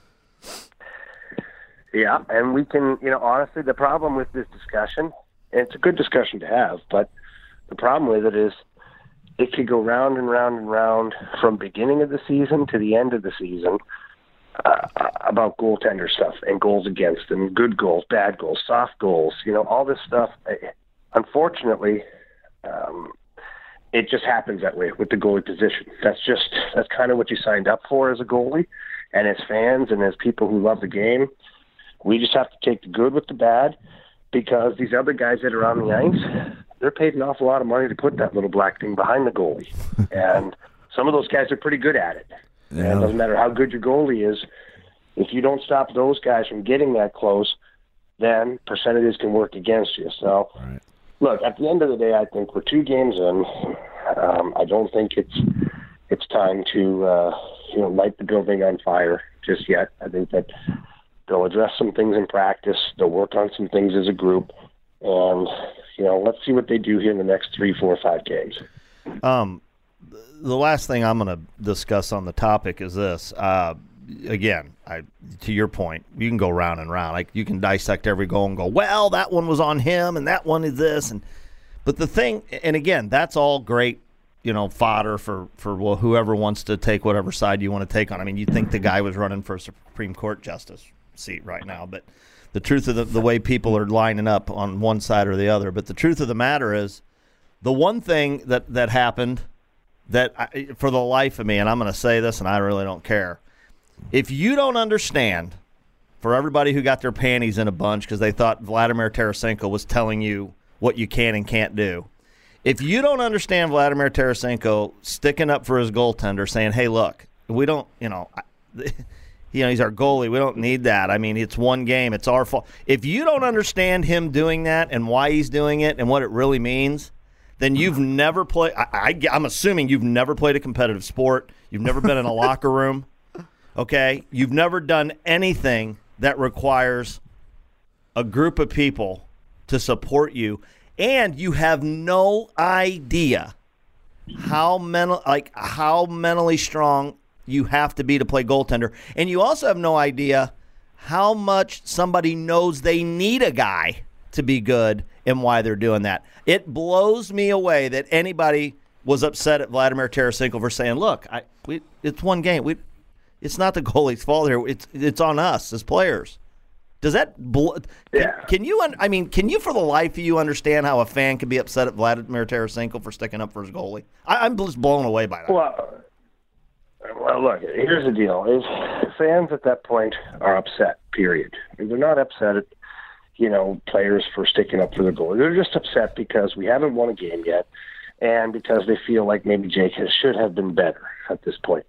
Yeah, and we can, honestly, the problem with this discussion, and it's a good discussion to have, but the problem with it is it could go round and round and round from beginning of the season to the end of the season about goaltender stuff and goals against and good goals, bad goals, soft goals, all this stuff. Unfortunately, it just happens that way with the goalie position. That's kind of what you signed up for as a goalie, and as fans and as people who love the game, we just have to take the good with the bad, because these other guys that are on the ice, they're paid an awful lot of money to put that little black thing behind the goalie. And some of those guys are pretty good at it. Yeah. And it doesn't matter how good your goalie is, if you don't stop those guys from getting that close, then percentages can work against you. So, right. Look, at the end of the day, I think we're 2 games in. I don't think it's time to light the building on fire just yet. I think that they'll address some things in practice. They'll work on some things as a group. And, let's see what they do here in the next 3, 4, 5 games. The last thing I'm going to discuss on the topic is this. Again, to your point, you can go round and round. Like, you can dissect every goal and go, well, that one was on him and that one is this. But the thing, and again, that's all great, fodder for whoever wants to take whatever side you want to take on. I mean, you think the guy was running for a Supreme Court justice seat right now, but the truth of the way people are lining up on one side or the other. But the truth of the matter is, the one thing that happened that for the life of me, and I'm going to say this and I really don't care, if you don't understand, for everybody who got their panties in a bunch because they thought Vladimir Tarasenko was telling you what you can and can't do, if you don't understand Vladimir Tarasenko sticking up for his goaltender, saying, hey, look, we don't, he's our goalie. We don't need that. I mean, it's one game. It's our fault. If you don't understand him doing that and why he's doing it and what it really means, then you've never played. I'm assuming you've never played a competitive sport. You've never been in a locker room. Okay? You've never done anything that requires a group of people to support you, and you have no idea how mentally strong you have to be to play goaltender. And you also have no idea how much somebody knows they need a guy to be good and why they're doing that. It blows me away that anybody was upset at Vladimir Tarasenko for saying, look, it's one game. It's not the goalie's fault here. It's on us as players. Does that can you for the life of you understand how a fan can be upset at Vladimir Tarasenko for sticking up for his goalie? I'm just blown away by that. Well, look, here's the deal. Fans at that point are upset, period. They're not upset at, players for sticking up for the goalie. They're just upset because we haven't won a game yet and because they feel like maybe Jake should have been better at this point.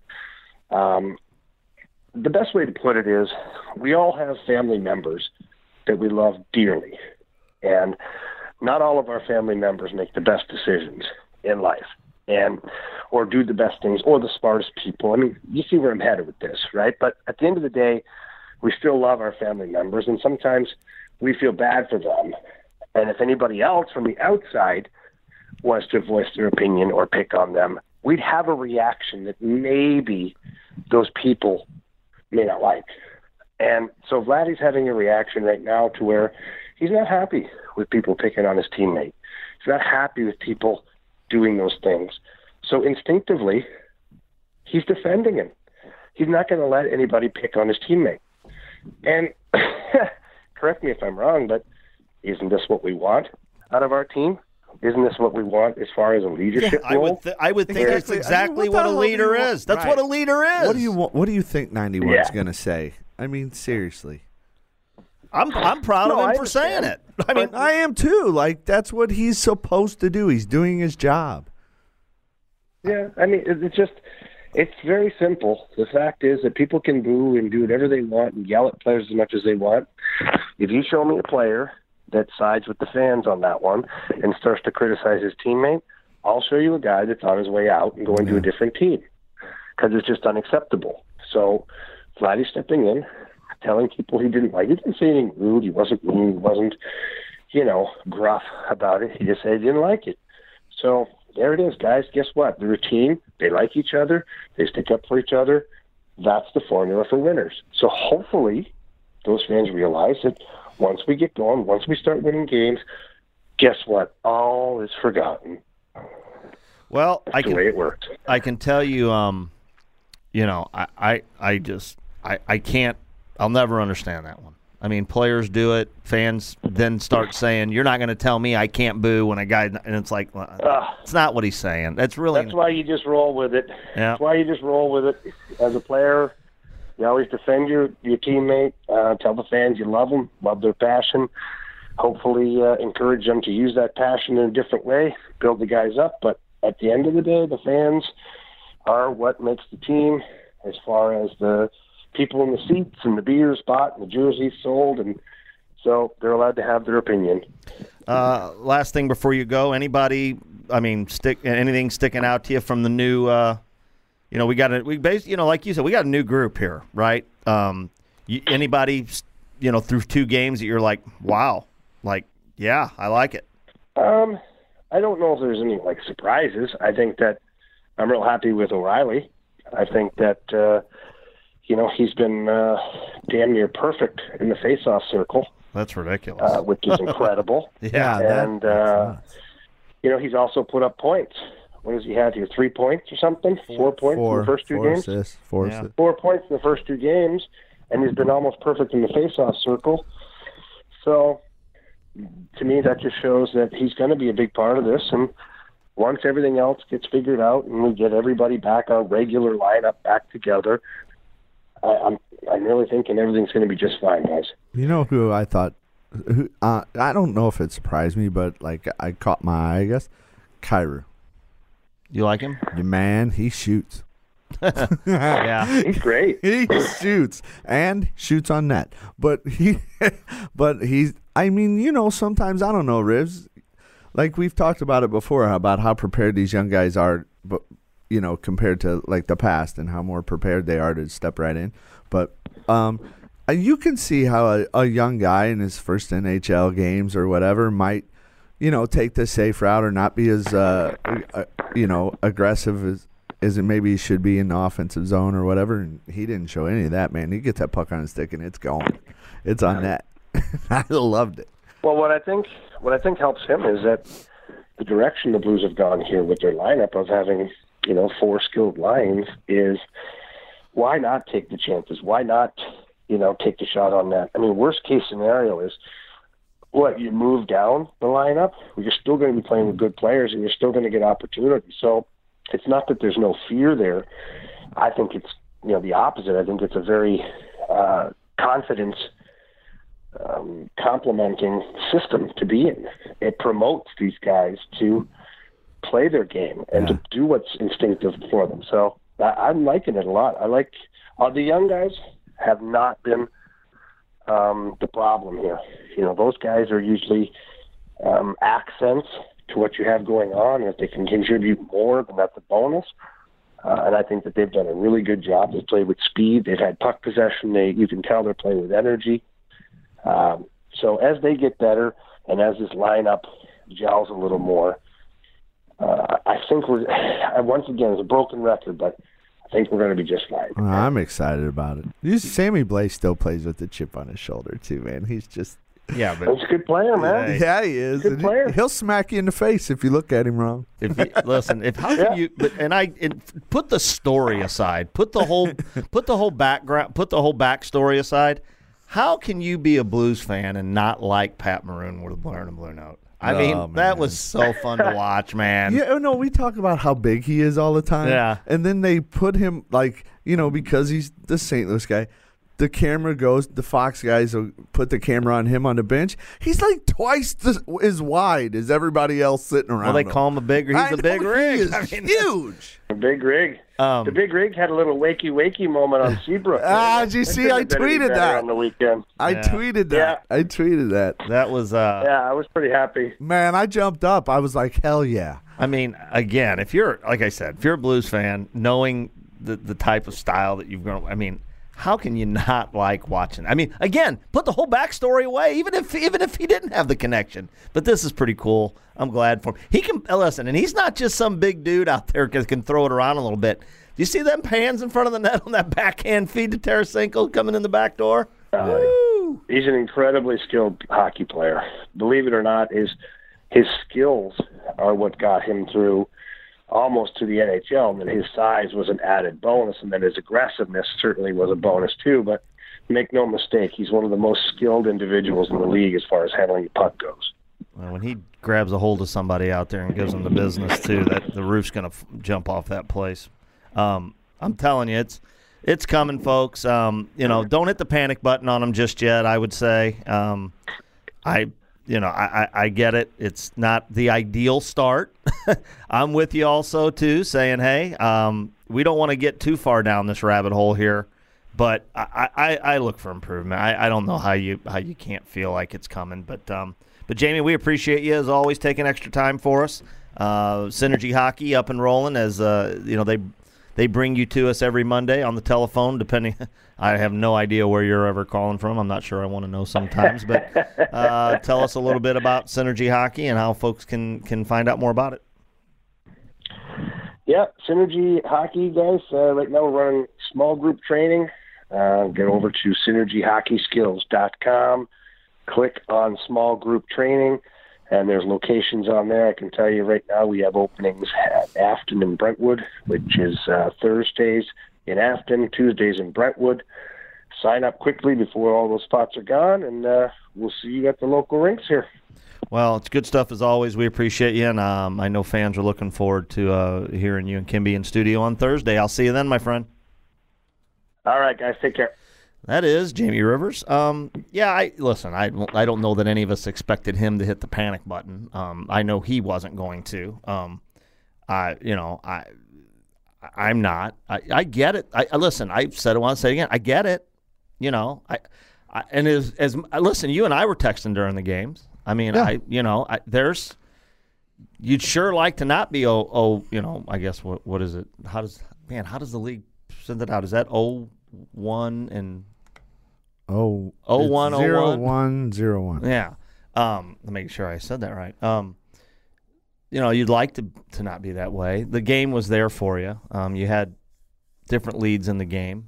The best way to put it is we all have family members that we love dearly, and not all of our family members make the best decisions in life or do the best things or the smartest people. I mean, you see where I'm headed with this, right? But at the end of the day, we still love our family members, and sometimes we feel bad for them. And if anybody else from the outside was to voice their opinion or pick on them, we'd have a reaction that maybe those people may not like. And so Vladdy's having a reaction right now to where he's not happy with people picking on his teammate. He's not happy with people doing those things. So instinctively, he's defending him. He's not going to let anybody pick on his teammate. And correct me if I'm wrong, but isn't this what we want out of our team? Isn't this what we want as far as a leadership role? I would think that's exactly what a leader is. That's what a leader is. What do you think 91's going to say? I mean, seriously. I'm proud of him for saying it. I mean, I am too. Like, that's what he's supposed to do. He's doing his job. Yeah, I mean, it's very simple. The fact is that people can boo and do whatever they want and yell at players as much as they want. If you show me a player that sides with the fans on that one and starts to criticize his teammate, I'll show you a guy that's on his way out and going to a different team because it's just unacceptable. So Vladdy stepping in, telling people he didn't like it. He didn't say anything rude. He wasn't mean. He wasn't, gruff about it. He just said he didn't like it. So there it is, guys. Guess what? They're a team. They like each other. They stick up for each other. That's the formula for winners. So hopefully those fans realize that once we get going, once we start winning games, guess what? All is forgotten. Well, That's the way it works. I can tell you, I can't. I'll never understand that one. I mean, players do it. Fans then start saying, "You're not going to tell me I can't boo when a guy," and it's like, it's not what he's saying. That's why you just roll with it. Yeah. That's why you just roll with it. As a player, you always defend your teammate. Tell the fans you love them, love their passion. Hopefully, encourage them to use that passion in a different way, build the guys up. But at the end of the day, the fans are what makes the team, as far as the people in the seats and the beers bought and the jerseys sold, and so they're allowed to have their opinion. Last thing before you go, anybody? I mean, anything sticking out to you from the new? Like you said, we got a new group here, right? Anybody, through 2 games that you're like, wow, like, yeah, I like it. I don't know if there's any surprises. I think that I'm real happy with O'Reilly. I think that. He's been damn near perfect in the face-off circle. That's ridiculous. Which is incredible. Yeah. And, he's also put up points. What has he had here, 3 points or something? 4 points in the first 2 games? Assists, 4 points in the first 2 games, and he's been almost perfect in the face-off circle. So, to me, that just shows that he's going to be a big part of this, and once everything else gets figured out and we get everybody back, our regular lineup back together, I'm really thinking everything's going to be just fine, guys. You know who I thought? I don't know if it surprised me, but I caught my eye, I guess. Kyrou. You like him? Yeah, man, he shoots. Yeah, he's great. He shoots and shoots on net, but he's. I mean, sometimes I don't know, Rivs. Like we've talked about it before about how prepared these young guys are, but. Compared to the past and how more prepared they are to step right in. But you can see how a young guy in his first NHL games or whatever might, take the safe route or not be as, aggressive as it maybe should be in the offensive zone or whatever. And he didn't show any of that, man. He gets that puck on his stick and it's going. It's on net. I loved it. Well, what I think helps him is that the direction the Blues have gone here with their lineup of having – 4 skilled lines is why not take the chances? Why not, take the shot on that? I mean, worst case scenario is you move down the lineup. You're still going to be playing with good players and you're still going to get opportunities. So it's not that there's no fear there. I think it's, the opposite. I think it's a very confidence complementing system to be in. It promotes these guys to play their game and to do what's instinctive for them. So I'm liking it a lot. I like the young guys have not been the problem here. Those guys are usually accents to what you have going on. If they can contribute more, then that's a bonus. And I think that they've done a really good job. They play with speed. They've had puck possession. You can tell they're playing with energy. So as they get better and as this lineup gels a little more, I think once again, it's a broken record, but I think we're going to be just fine. I'm excited about it. Sammy Blais still plays with the chip on his shoulder, too, man. He's just... Yeah, but he's a good player, man. Yeah, he is. Good player. He'll smack you in the face if you look at him wrong. Put the story aside, put the whole background, put the whole backstory aside. How can you be a Blues fan and not like Pat Maroon with a Blair and a Blue Note? I mean, that was so fun to watch, man. Yeah, no, we talk about how big he is all the time. Yeah. And then they put him, because he's the St. Louis guy, the camera goes, the Fox guys will put the camera on him on the bench. He's like twice as wide as everybody else sitting around Well, they him. call him a big rig. He's a big rig. He is huge. A big rig. The big rig had a little wakey moment on Seabrook. Did you see? I tweeted that on the weekend. I tweeted that. Yeah. I tweeted that. That was. Yeah, I was pretty happy. Man, I jumped up. I was like, hell yeah. I mean, again, if you're like I said, if you're a Blues fan, knowing the type of style that you've grown, I mean, how can you not like watching? I mean, again, put the whole backstory away, even if he didn't have the connection. But this is pretty cool. I'm glad for him. He can listen, and he's not just some big dude out there that can throw it around a little bit. Do you see them hands in front of the net on that backhand feed to Tarasenko coming in the back door? He's an incredibly skilled hockey player. Believe it or not, his skills are what got him through almost to the NHL, and then his size was an added bonus, and then his aggressiveness certainly was a bonus too. But make no mistake, he's one of the most skilled individuals in the league as far as handling the puck goes. Well, when he grabs a hold of somebody out there and gives them the business too, that the roof's going to jump off that place. I'm telling you, it's coming, folks. Don't hit the panic button on them just yet. I would say, I get it. It's not the ideal start. I'm with you also too, saying, hey, we don't want to get too far down this rabbit hole here, but I look for improvement. I don't know how you can't feel like it's coming, but Jamie, we appreciate you as always taking extra time for us. Synergy Hockey up and rolling as they bring you to us every Monday on the telephone. Depending, I have no idea where you're ever calling from. I'm not sure. I want to know sometimes, but tell us a little bit about Synergy Hockey and how folks can find out more about it. Yeah, Synergy Hockey, guys. Right now we're running small group training. Get over to synergyhockeyskills.com. Click on small group training, and there's locations on there. I can tell you right now we have openings at Afton and Brentwood, which is Thursdays in Afton, Tuesdays in Brentwood. Sign up quickly before all those spots are gone, and we'll see you at the local rinks here. Well, it's good stuff as always. We appreciate you, and I know fans are looking forward to hearing you and Kimby in studio on Thursday. I'll see you then, my friend. All right, guys. Take care. That is Jamie Rivers. I don't know that any of us expected him to hit the panic button. I know he wasn't going to. I'm not. I get it. Listen. I've said it once. Say it again. I get it. Listen. You and I were texting during the games. I mean, yeah. You'd sure like to not be. I guess what is it? How does the league send it out? Is that 0-1 and 0-1 0-1-0-1? Yeah. Let me make sure I said that right. You'd like to not be that way. The game was there for you. You had different leads in the game.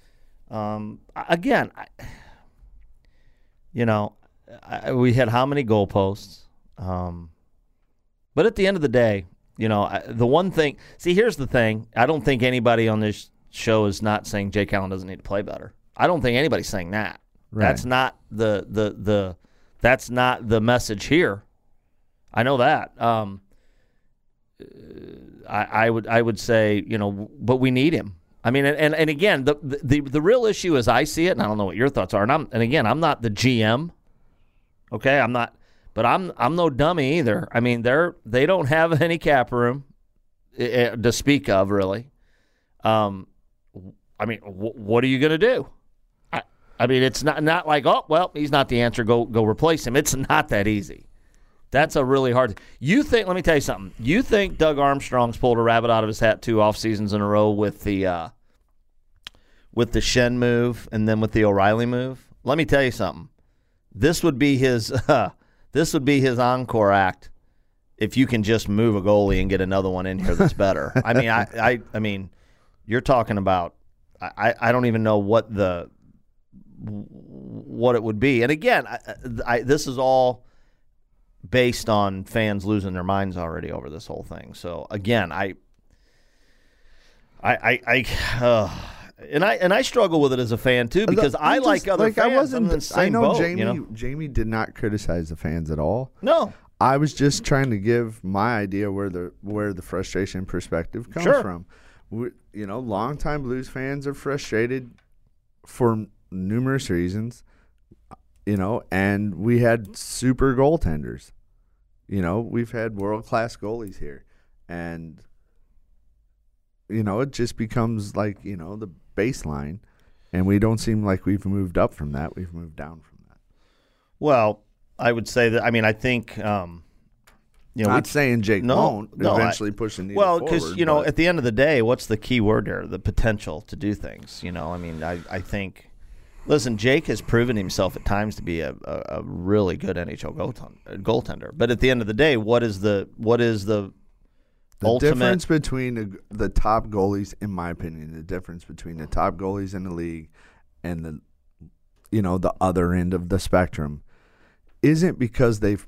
We had how many goalposts? But at the end of the day, the one thing. See, here's the thing. I don't think anybody on this show is not saying Jake Allen doesn't need to play better. I don't think anybody's saying that. Right. That's not that's not the message here. I know that. I would say, but we need him. I mean, and again, the real issue as I see it, and I don't know what your thoughts are. And again, I'm not the GM. Okay, I'm not, but I'm no dummy either. I mean, they don't have any cap room to speak of, really. What are you going to do? I mean, it's not like, oh, well, he's not the answer. Go replace him. It's not that easy. That's a really hard. Let me tell you something. You think Doug Armstrong's pulled a rabbit out of his hat 2 off seasons in a row with the Shen move and then with the O'Reilly move? Let me tell you something. This would be his encore act if you can just move a goalie and get another one in here that's better. I mean, you're talking about. I don't even know what it would be. And again, this is all based on fans losing their minds already over this whole thing. So again, I struggle with it as a fan too because I like other fans. I know Jamie did not criticize the fans at all. No, I was just trying to give my idea where the frustration perspective comes from. Longtime Blues fans are frustrated for numerous reasons. And we had super goaltenders. We've had world-class goalies here. And, it just becomes like, the baseline. And we don't seem like we've moved up from that. We've moved down from that. Well, I would say that, I think, not saying Jake won't eventually push the needle forward. Well, because, at the end of the day, what's the key word there? The potential to do things. I think... Listen, Jake has proven himself at times to be a really good NHL goaltender. But at the end of the day, what is the ultimate difference between the top goalies? In my opinion, the difference between the top goalies in the league and the other end of the spectrum isn't because they've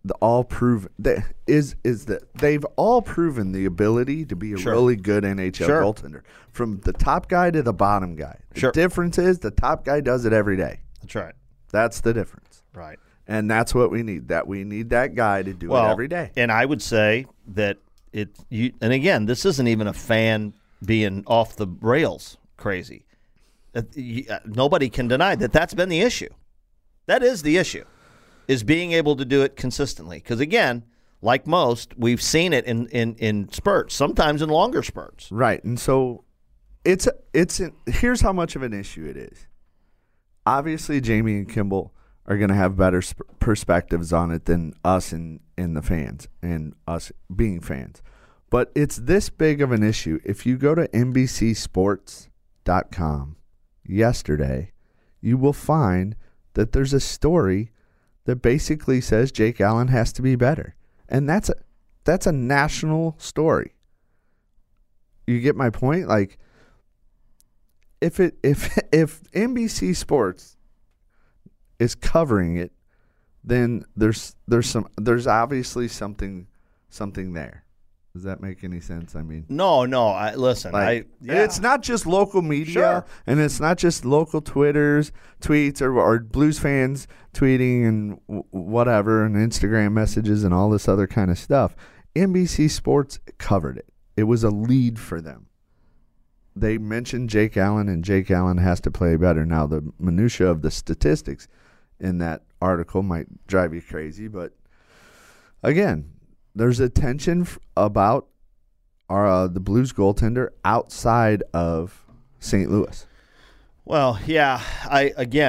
all proven they've all proven the ability to be a really good NHL goaltender, from the top guy to the bottom guy. The difference is the top guy does it every day. That's right. That's the difference. Right. And that's what we need. That we need that guy to do it every day. And I would say that and again, this isn't even a fan being off the rails crazy. Nobody can deny that that's been the issue. That is the issue, is being able to do it consistently. Because again, like most, we've seen it in spurts, sometimes in longer spurts. Right. And so here's how much of an issue it is. Obviously, Jamie and Kimball are going to have better perspectives on it than us and the fans and us being fans. But it's this big of an issue. If you go to NBCSports.com yesterday, you will find that there's a story that basically says Jake Allen has to be better. And that's a national story. You get my point? Like, if NBC Sports is covering it, then there's obviously something there. Does that make any sense? I mean, no. Listen, it's not just local media, and it's not just local tweets or Blues fans tweeting and whatever, and Instagram messages and all this other kind of stuff. NBC Sports covered it. It was a lead for them. They mentioned Jake Allen, and Jake Allen has to play better. Now, the minutia of the statistics in that article might drive you crazy, but again, there's a tension about the Blues goaltender outside of St. Louis. Well, yeah. I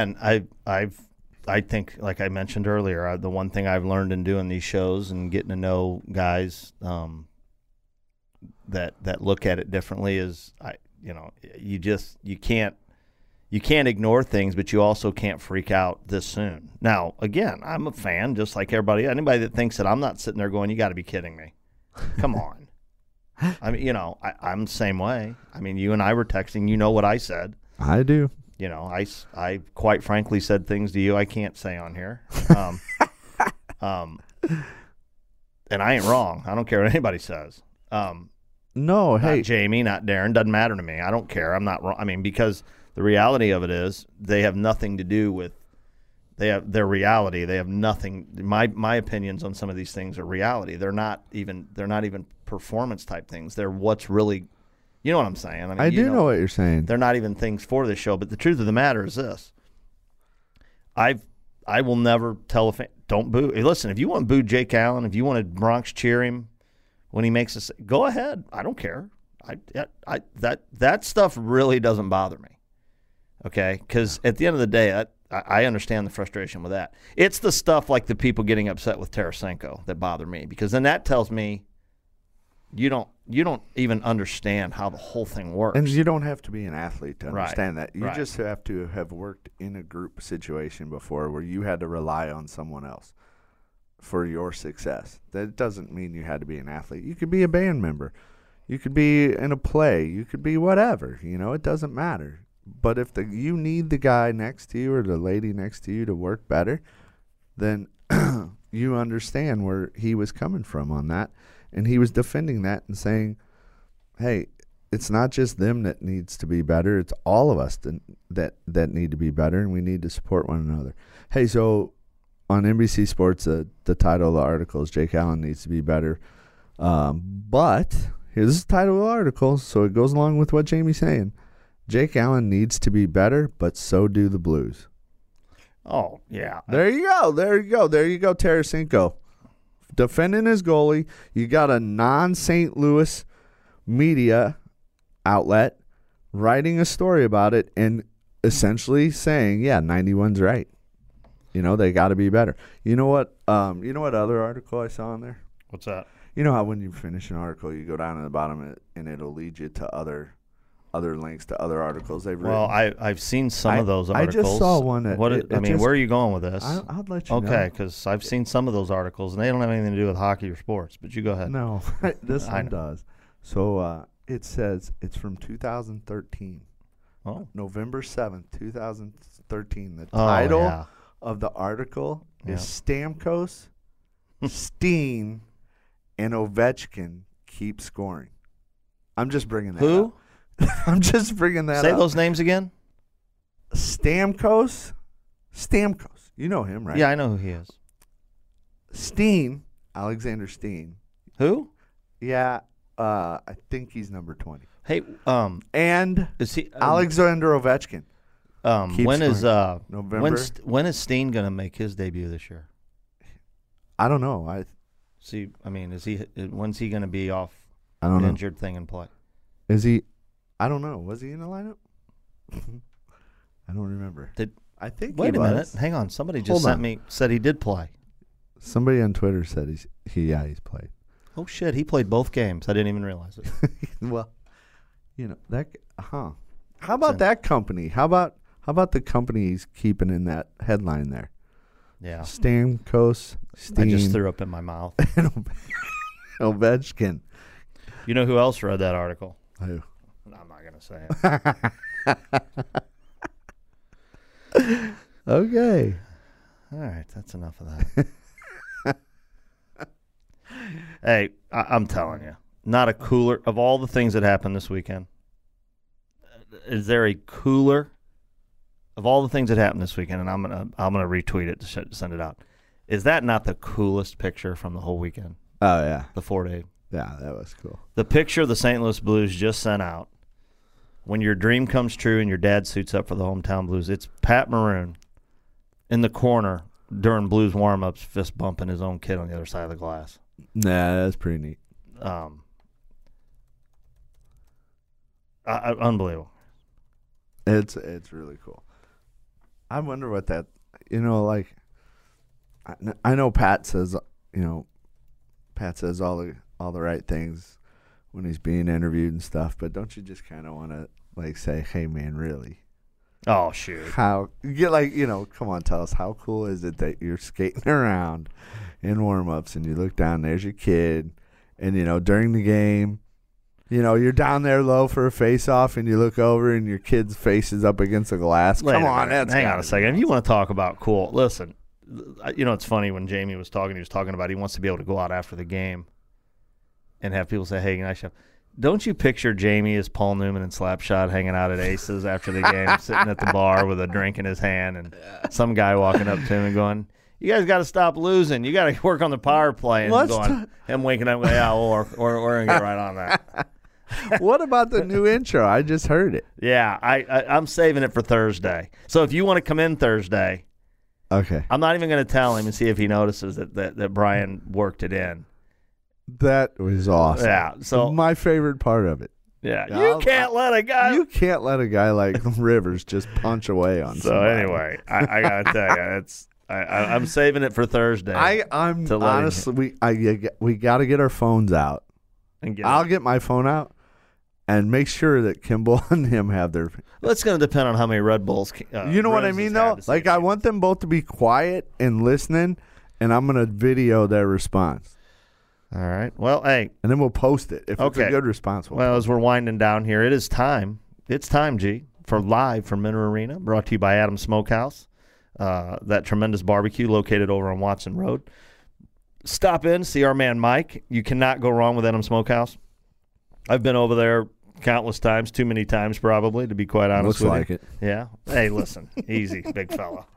think, like I mentioned earlier, the one thing I've learned in doing these shows and getting to know guys that look at it differently is you can't ignore things, but you also can't freak out this soon. Now, again, I'm a fan, just like everybody. Anybody that thinks that I'm not sitting there going, "You got to be kidding me." Come on. I mean, I'm the same way. I mean, you and I were texting. You know what I said. I do. I quite frankly said things to you I can't say on here. And I ain't wrong. I don't care what anybody says. No, hey. Not Jamie, not Darren. Doesn't matter to me. I don't care. I'm not wrong. I mean, because the reality of it is they have nothing to do with their reality. They have nothing. My opinions on some of these things are reality. They're not even performance type things. They're what's really, you know what I'm saying? I mean, I do know what you're saying. They're not even things for this show. But the truth of the matter is this: I will never tell a fan, don't boo. Hey, listen, if you want to boo Jake Allen, if you want to Bronx cheer him when he makes a, go ahead. I don't care. That stuff really doesn't bother me. Okay, because at the end of the day, I understand the frustration with that. It's the stuff like the people getting upset with Tarasenko that bother me, because then that tells me you don't even understand how the whole thing works. And you don't have to be an athlete to understand that. You right. just have to have worked in a group situation before where you had to rely on someone else for your success. That doesn't mean you had to be an athlete. You could be a band member. You could be in a play. You could be whatever. It doesn't matter. But if you need the guy next to you or the lady next to you to work better, then you understand where he was coming from on that. And he was defending that and saying, hey, it's not just them that needs to be better. It's all of us that need to be better, and we need to support one another. Hey, so on NBC Sports, the title of the article is Jake Allen needs to be better. But here's the title of the article, so it goes along with what Jamie's saying. Jake Allen needs to be better, but so do the Blues. Oh, yeah. There you go, Tarasenko. Defending his goalie. You got a non-St. Louis media outlet writing a story about it and essentially saying, yeah, 91's right. They got to be better. You know what other article I saw in there? What's that? You know how when you finish an article, you go down to the bottom and it'll lead you to other links to other articles they've written. Well, I've seen some of those articles. I just saw one. Where are you going with this? I'll let you know. Okay, because I've seen some of those articles, and they don't have anything to do with hockey or sports, but you go ahead. No, this one does. So it says it's from 2013. Oh. November 7th, 2013. The title of the article is Stamkos Steen and Ovechkin keep scoring. I'm just bringing that Who? up. I'm just bringing that Say up. those names again. Stamkos. You know him, right? Yeah, I know who he is. Steen, Alexander Steen. Who? Yeah, I think he's number 20. Hey, And is he Alexander Ovechkin. Keep when is November? when is Steen going to make his debut this year? I don't know. See, I mean, when's he going to be off I don't the know. injured thing and play? Is he? I don't know. Was he in the lineup? I don't remember. I think Wait he a was. minute. Hang on. Somebody just Hold sent on. said he did play. Somebody on Twitter said he's played. Oh shit, he played both games. I didn't even realize it. Well, that. How about that company? How about the company he's keeping in that headline there? Yeah. Stamkos, Steen, I just threw up in my mouth. and Ovechkin. You know who else read that article? Who? I'm not going to say it. Okay. All right, that's enough of that. Hey, I'm telling you, not a cooler of all the things that happened this weekend. Is there a cooler of all the things that happened this weekend? And I'm gonna retweet it to send it out. Is that not the coolest picture from the whole weekend? Oh yeah. The 4-day. Yeah, that was cool. The picture the St. Louis Blues just sent out. When your dream comes true and your dad suits up for the hometown Blues, it's Pat Maroon in the corner during Blues warm-ups, fist bumping his own kid on the other side of the glass. Nah, that's pretty neat. Unbelievable. It's really cool. I wonder what that, like, I know Pat says, all the right things when he's being interviewed and stuff, but don't you just kind of want to like say, hey man, really? Oh shoot! How come on, tell us how cool is it that you're skating around in warm-ups and you look down, there's your kid, and during the game, you're down there low for a face-off and you look over and your kid's face is up against the glass. Wait Come a on, minute. Hang on a second. If you want to talk about cool, listen. It's funny when Jamie was talking. He was talking about he wants to be able to go out after the game and have people say, "Hey, nice job." Don't you picture Jamie as Paul Newman and Slapshot hanging out at Aces after the game, sitting at the bar with a drink in his hand, and some guy walking up to him and going, "You guys got to stop losing. You got to work on the power play." And him waking up, yeah, we're going to get right on that. What about the new intro? I just heard it. Yeah, I'm saving it for Thursday. So if you want to come in Thursday, okay. I'm not even going to tell him and see if he notices that Brian worked it in. That was awesome. Yeah, so my favorite part of it. Yeah, you can't let a guy like Rivers just punch away on. So somebody. Anyway, I gotta tell you, I'm saving it for Thursday. I'm honestly we got to get our phones out. I'll get my phone out and make sure that Kimball and him have their. Well, it's going to depend on how many Red Bulls. You know what I mean, though. Like I want them both to be quiet and listening, and I'm going to video their response. All right. Well, hey. And then we'll post it. If it's a good response, well, as we're winding down here, it is time. It's time, G, for Live from Minter Arena, brought to you by Adams Smokehouse, that tremendous barbecue located over on Watson Road. Stop in, see our man Mike. You cannot go wrong with Adams Smokehouse. I've been over there countless times, too many times probably, to be quite honest with you. Looks like it. Yeah. Hey, listen, easy, big fella.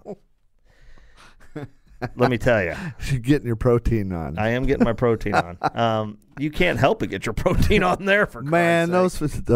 Let me tell you. You're getting your protein on. I am getting my protein on. You can't help but get your protein on there for man. Those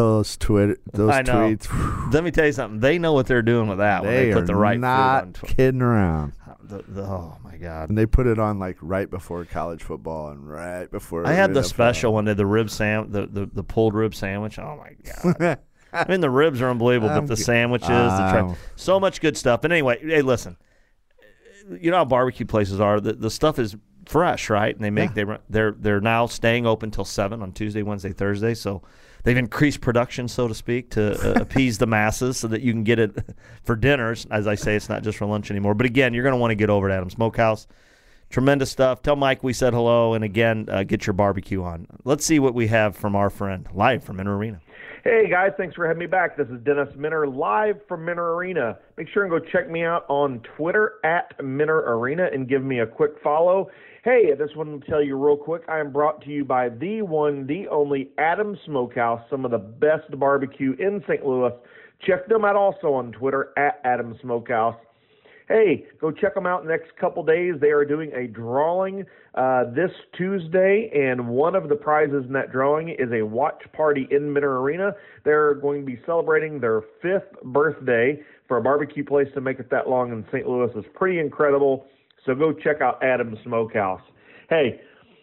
tweets. Let me tell you something. They know what they're doing with that when they put the right food on. Not kidding around. Oh my God! And they put it on like right before college football and right before. I had the special one, the rib the pulled rib sandwich. Oh my God! I mean, the ribs are unbelievable, but the sandwiches, so much good stuff. But anyway, hey, listen. You know how barbecue places are. The stuff is fresh, right? And they make they're now staying open till 7 on Tuesday, Wednesday, Thursday. So they've increased production, so to speak, to appease the masses, so that you can get it for dinners. As I say, it's not just for lunch anymore. But again, you're going to want to get over to Adams Smokehouse. Tremendous stuff. Tell Mike we said hello, and again, get your barbecue on. Let's see what we have from our friend live from Minter Arena. Hey guys, thanks for having me back. This is Dennis Minner live from Minner Arena. Make sure and go check me out on Twitter at Minner Arena and give me a quick follow. Hey, I just wanted to tell you real quick, I am brought to you by the one, the only Adams Smokehouse, some of the best barbecue in St. Louis. Check them out also on Twitter at Adams Smokehouse. Hey, go check them out in the next couple days. They are doing a drawing this Tuesday, and one of the prizes in that drawing is a watch party in Minner Arena. They're going to be celebrating their 5th birthday for a barbecue place to make it that long in St. Louis. It's pretty incredible, so go check out Adams Smokehouse. Hey,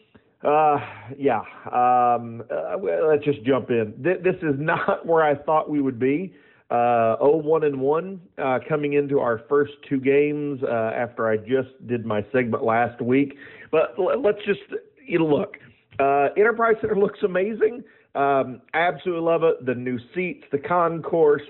let's just jump in. This is not where I thought we would be. 0-1-1 coming into our first 2 games after I just did my segment last week. But let's just look. Enterprise Center looks amazing. Absolutely love it. The new seats, the concourse,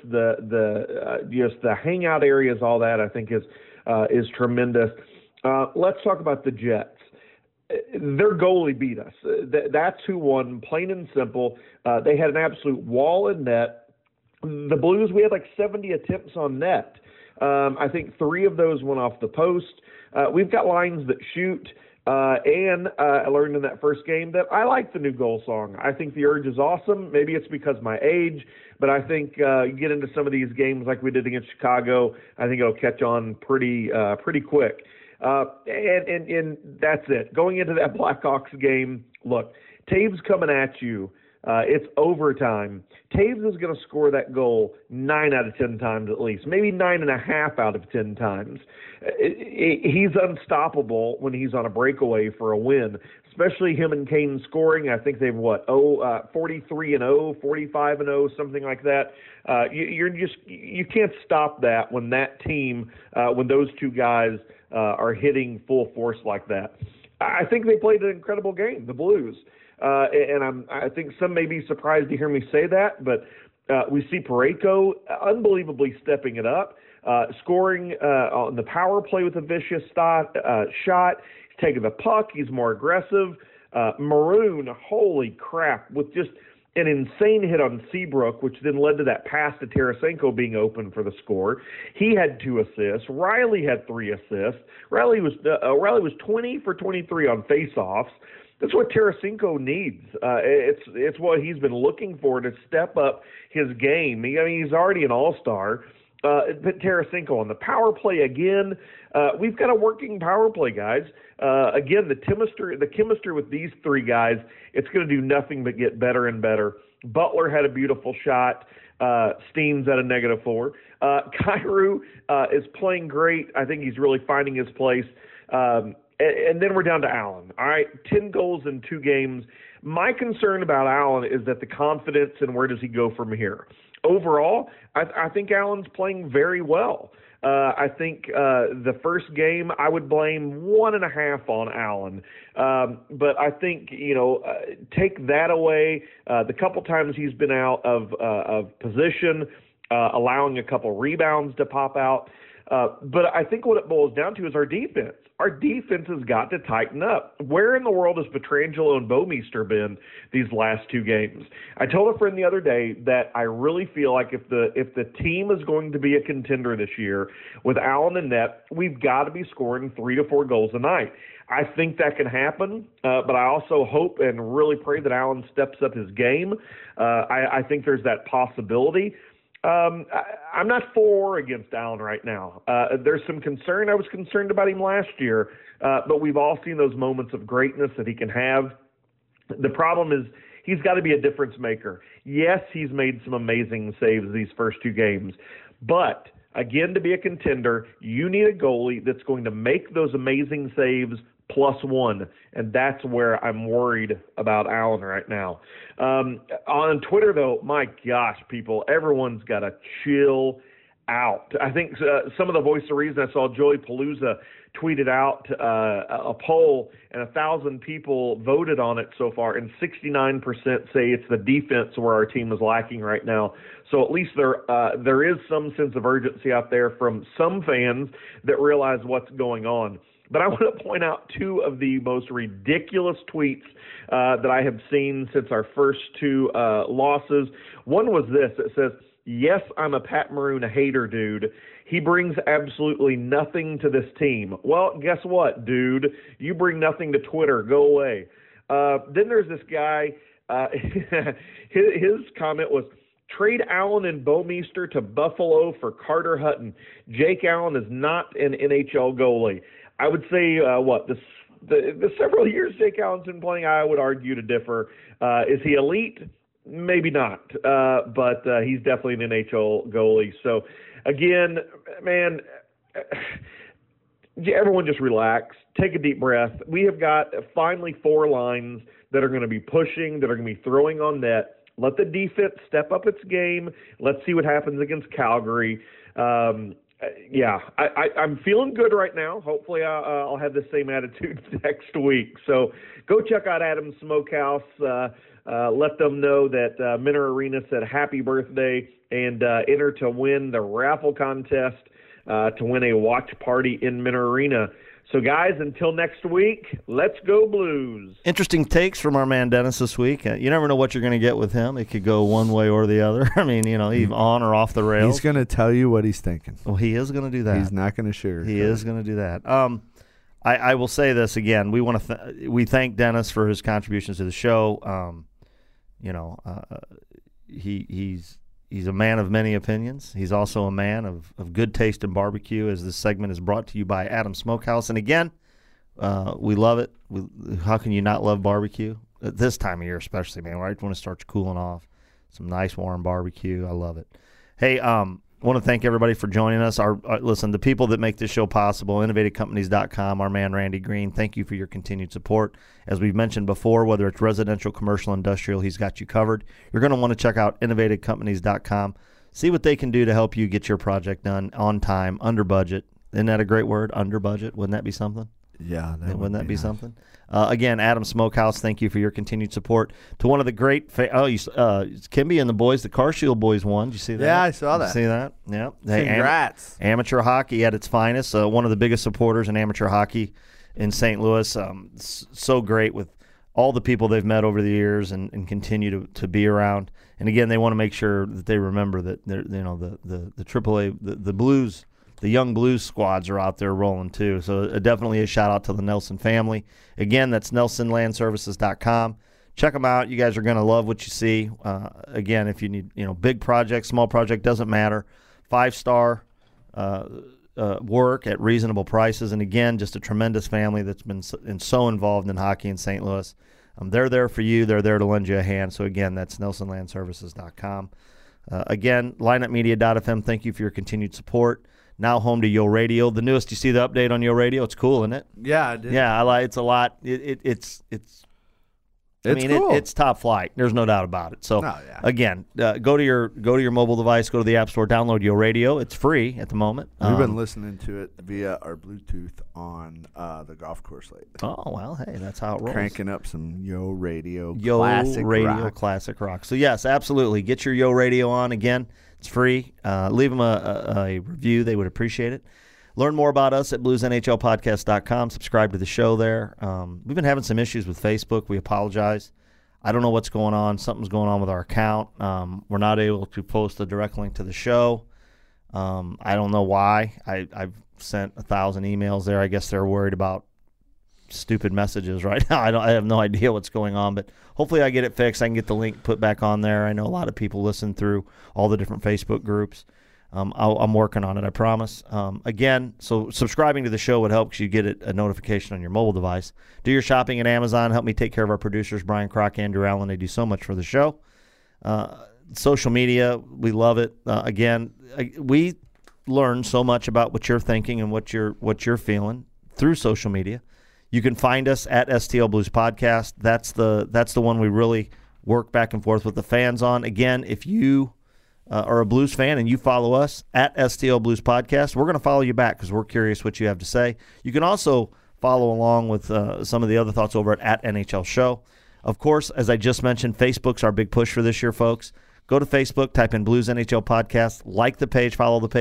just the hangout areas, all that I think is tremendous. Let's talk about the Jets. Their goalie beat us. That's who won, plain and simple. They had an absolute wall in net. The Blues, we had like 70 attempts on net. I think 3 of those went off the post. We've got lines that shoot, and I learned in that first game that I like the new goal song. I think The Urge is awesome. Maybe it's because of my age, but I think you get into some of these games like we did against Chicago, I think it'll catch on pretty quick. And that's it. Going into that Blackhawks game, look, Taves coming at you. It's overtime. Taves is going to score that goal 9 out of 10 times at least, maybe 9.5 out of 10 times. He's unstoppable when he's on a breakaway for a win, especially him and Kane scoring. I think they've 43-0, 45-0, something like that. You can't stop that when that team, when those 2 guys are hitting full force like that. I think they played an incredible game, the Blues. And I think some may be surprised to hear me say that, but we see Parayko unbelievably stepping it up, scoring on the power play with a vicious shot. He's taking the puck. He's more aggressive. Maroon, holy crap, with just an insane hit on Seabrook, which then led to that pass to Tarasenko being open for the score. He had 2 assists. Riley had 3 assists. Riley was 20 for 23 on faceoffs. That's what Tarasenko needs. It's what he's been looking for to step up his game. He's already an all-star. But Tarasenko on the power play again. We've got a working power play, guys. Again, the chemistry with these 3 guys, it's going to do nothing but get better and better. Butler had a beautiful shot. Steam's at a -4. Kyrou is playing great. I think he's really finding his place. And then we're down to Allen. All right, 10 goals in 2 games. My concern about Allen is that the confidence and where does he go from here. Overall, I think Allen's playing very well. I think the first game I would blame 1.5 on Allen. But I think, take that away. The couple times he's been out of position, allowing a couple rebounds to pop out. But I think what it boils down to is our defense. Our defense has got to tighten up. Where in the world has Pietrangelo and Bouwmeester been these last 2 games? I told a friend the other day that I really feel like if the team is going to be a contender this year with Allen and net, we've got to be scoring 3 to 4 goals a night. I think that can happen, but I also hope and really pray that Allen steps up his game. I think there's that possibility. I'm not for or against Allen right now. There's some concern. I was concerned about him last year, but we've all seen those moments of greatness that he can have. The problem is he's got to be a difference maker. Yes, he's made some amazing saves these first 2 games, but again, to be a contender, you need a goalie that's going to make those amazing saves +1, and that's where I'm worried about Allen right now. On Twitter, though, my gosh, people, everyone's got to chill out. I think some of the voice of reason, I saw Joey Palooza tweeted out a poll, and 1,000 people voted on it so far, and 69% say it's the defense where our team is lacking right now. So at least there is some sense of urgency out there from some fans that realize what's going on. But I want to point out two of the most ridiculous tweets that I have seen since our first two losses. One was this. It says, "Yes, I'm a Pat Maroon hater, dude. He brings absolutely nothing to this team." Well, guess what, dude? You bring nothing to Twitter. Go away. Then there's this guy. His comment was, "Trade Allen and Bouwmeester to Buffalo for Carter Hutton. Jake Allen is not an NHL goalie." I would say, the several years Jake Allen's been playing, I would argue to differ. Is he elite? Maybe not, but he's definitely an NHL goalie. So, again, man, everyone just relax. Take a deep breath. We have got finally 4 lines that are going to be pushing, that are going to be throwing on net. Let the defense step up its game. Let's see what happens against Calgary. I'm feeling good right now. Hopefully I'll have the same attitude next week. So go check out Adam's Smokehouse. Let them know that Minter Arena said happy birthday, and enter to win the raffle contest to win a watch party in Minter Arena. So, guys, until next week, let's go Blues. Interesting takes from our man Dennis this week. You never know what you're going to get with him. It could go one way or the other. I mean, even on or off the rails. He's going to tell you what he's thinking. Well, he is going to do that. He's not going to share. He is going to do that. I will say this again. We want to we thank Dennis for his contributions to the show. He's a man of many opinions. He's also a man of good taste in barbecue, as this segment is brought to you by Adam's Smokehouse. And again, we love it. How can you not love barbecue? At this time of year especially, man, right when it starts cooling off. Some nice warm barbecue. I love it. Hey, I want to thank everybody for joining us. Listen, the people that make this show possible, InnovatedCompanies.com, our man Randy Green, thank you for your continued support. As we've mentioned before, whether it's residential, commercial, industrial, he's got you covered. You're going to want to check out InnovatedCompanies.com. See what they can do to help you get your project done on time, under budget. Isn't that a great word, under budget? Wouldn't that be something? Yeah. Wouldn't that be nice. Something? Again, Adam Smokehouse, thank you for your continued support. To one of the great Kimby and the boys, the CarShield boys won. Did you see that? Yeah, I saw that. You see that? Yeah. Hey, congrats. Amateur hockey at its finest. One of the biggest supporters in amateur hockey in St. Louis. So great with all the people they've met over the years and continue to be around. And again, they want to make sure that they remember that the AAA, the Blues. The young Blues squads are out there rolling too. So definitely a shout out to the Nelson family. Again, that's NelsonLandServices.com. Check them out. You guys are going to love what you see. Again, if you need, big project, small project, doesn't matter. 5-star work at reasonable prices. And again, just a tremendous family that's been so involved in hockey in St. Louis. They're there for you. They're there to lend you a hand. So again, that's NelsonLandServices.com. Again, lineupmedia.fm. Thank you for your continued support. Now home to Yo Radio. The newest, you see the update on Yo Radio? It's cool, isn't it? Yeah, I did. Yeah, I like. It's a lot. It's cool. It's top flight. There's no doubt about it. So again, go to your mobile device, go to the App Store, download Yo Radio. It's free at the moment. We've been listening to it via our Bluetooth on the golf course lately. Oh well, hey, that's how it rolls. Cranking up some Yo Radio, classic rock. So yes, absolutely, get your Yo Radio on again. It's free. Leave them a review. They would appreciate it. Learn more about us at bluesnhlpodcast.com. Subscribe to the show there. We've been having some issues with Facebook. We apologize. I don't know what's going on. Something's going on with our account. We're not able to post a direct link to the show. I don't know why. I've sent 1,000 emails there. I guess they're worried about stupid messages right now. I have no idea what's going on, but hopefully I get it fixed. I can get the link put back on there. I know a lot of people listen through all the different Facebook groups. I'm working on it, I promise. Again, so subscribing to the show would help because you get a notification on your mobile device. Do your shopping at Amazon. Help me take care of our producers, Brian Kroc, Andrew Allen. They do so much for the show. Social media, we love it. Again, we learn so much about what you're thinking and what you're feeling through social media. You can find us at STL Blues Podcast. That's the one we really work back and forth with the fans on. Again, if you are a Blues fan and you follow us at STL Blues Podcast, we're going to follow you back because we're curious what you have to say. You can also follow along with some of the other thoughts over at NHL Show. Of course, as I just mentioned, Facebook's our big push for this year, folks. Go to Facebook, type in Blues NHL Podcast, like the page, follow the page.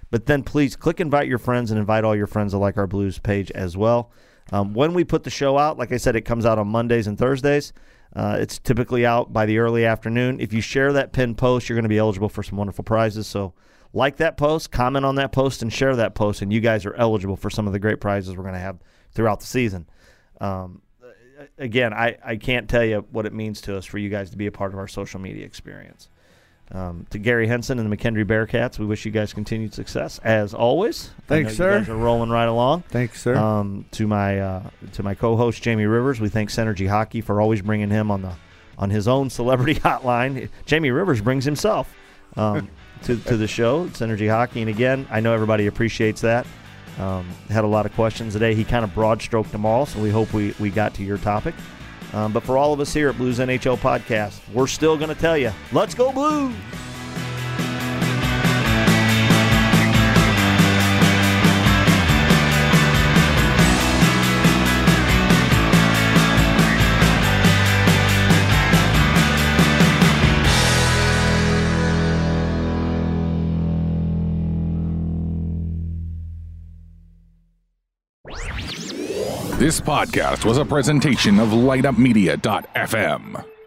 But then please click invite your friends and invite all your friends to like our Blues page as well. When we put the show out, like I said, it comes out on Mondays and Thursdays. It's typically out by the early afternoon. If you share that pinned post, you're going to be eligible for some wonderful prizes. So like that post, comment on that post, and share that post, and you guys are eligible for some of the great prizes we're going to have throughout the season. Again, I can't tell you what it means to us for you guys to be a part of our social media experience. To Gary Henson and the McKendree Bearcats, we wish you guys continued success, as always. Thanks, sir. You guys are rolling right along. Thanks, sir. To my co-host, Jamie Rivers, we thank Synergy Hockey for always bringing him on his own celebrity hotline. Jamie Rivers brings himself to the show, Synergy Hockey. And, again, I know everybody appreciates that. Had a lot of questions today. He kind of broad-stroked them all, so we hope we got to your topic. But for all of us here at Blues NHL Podcast, we're still going to tell you, let's go Blues! This podcast was a presentation of LightUpMedia.fm.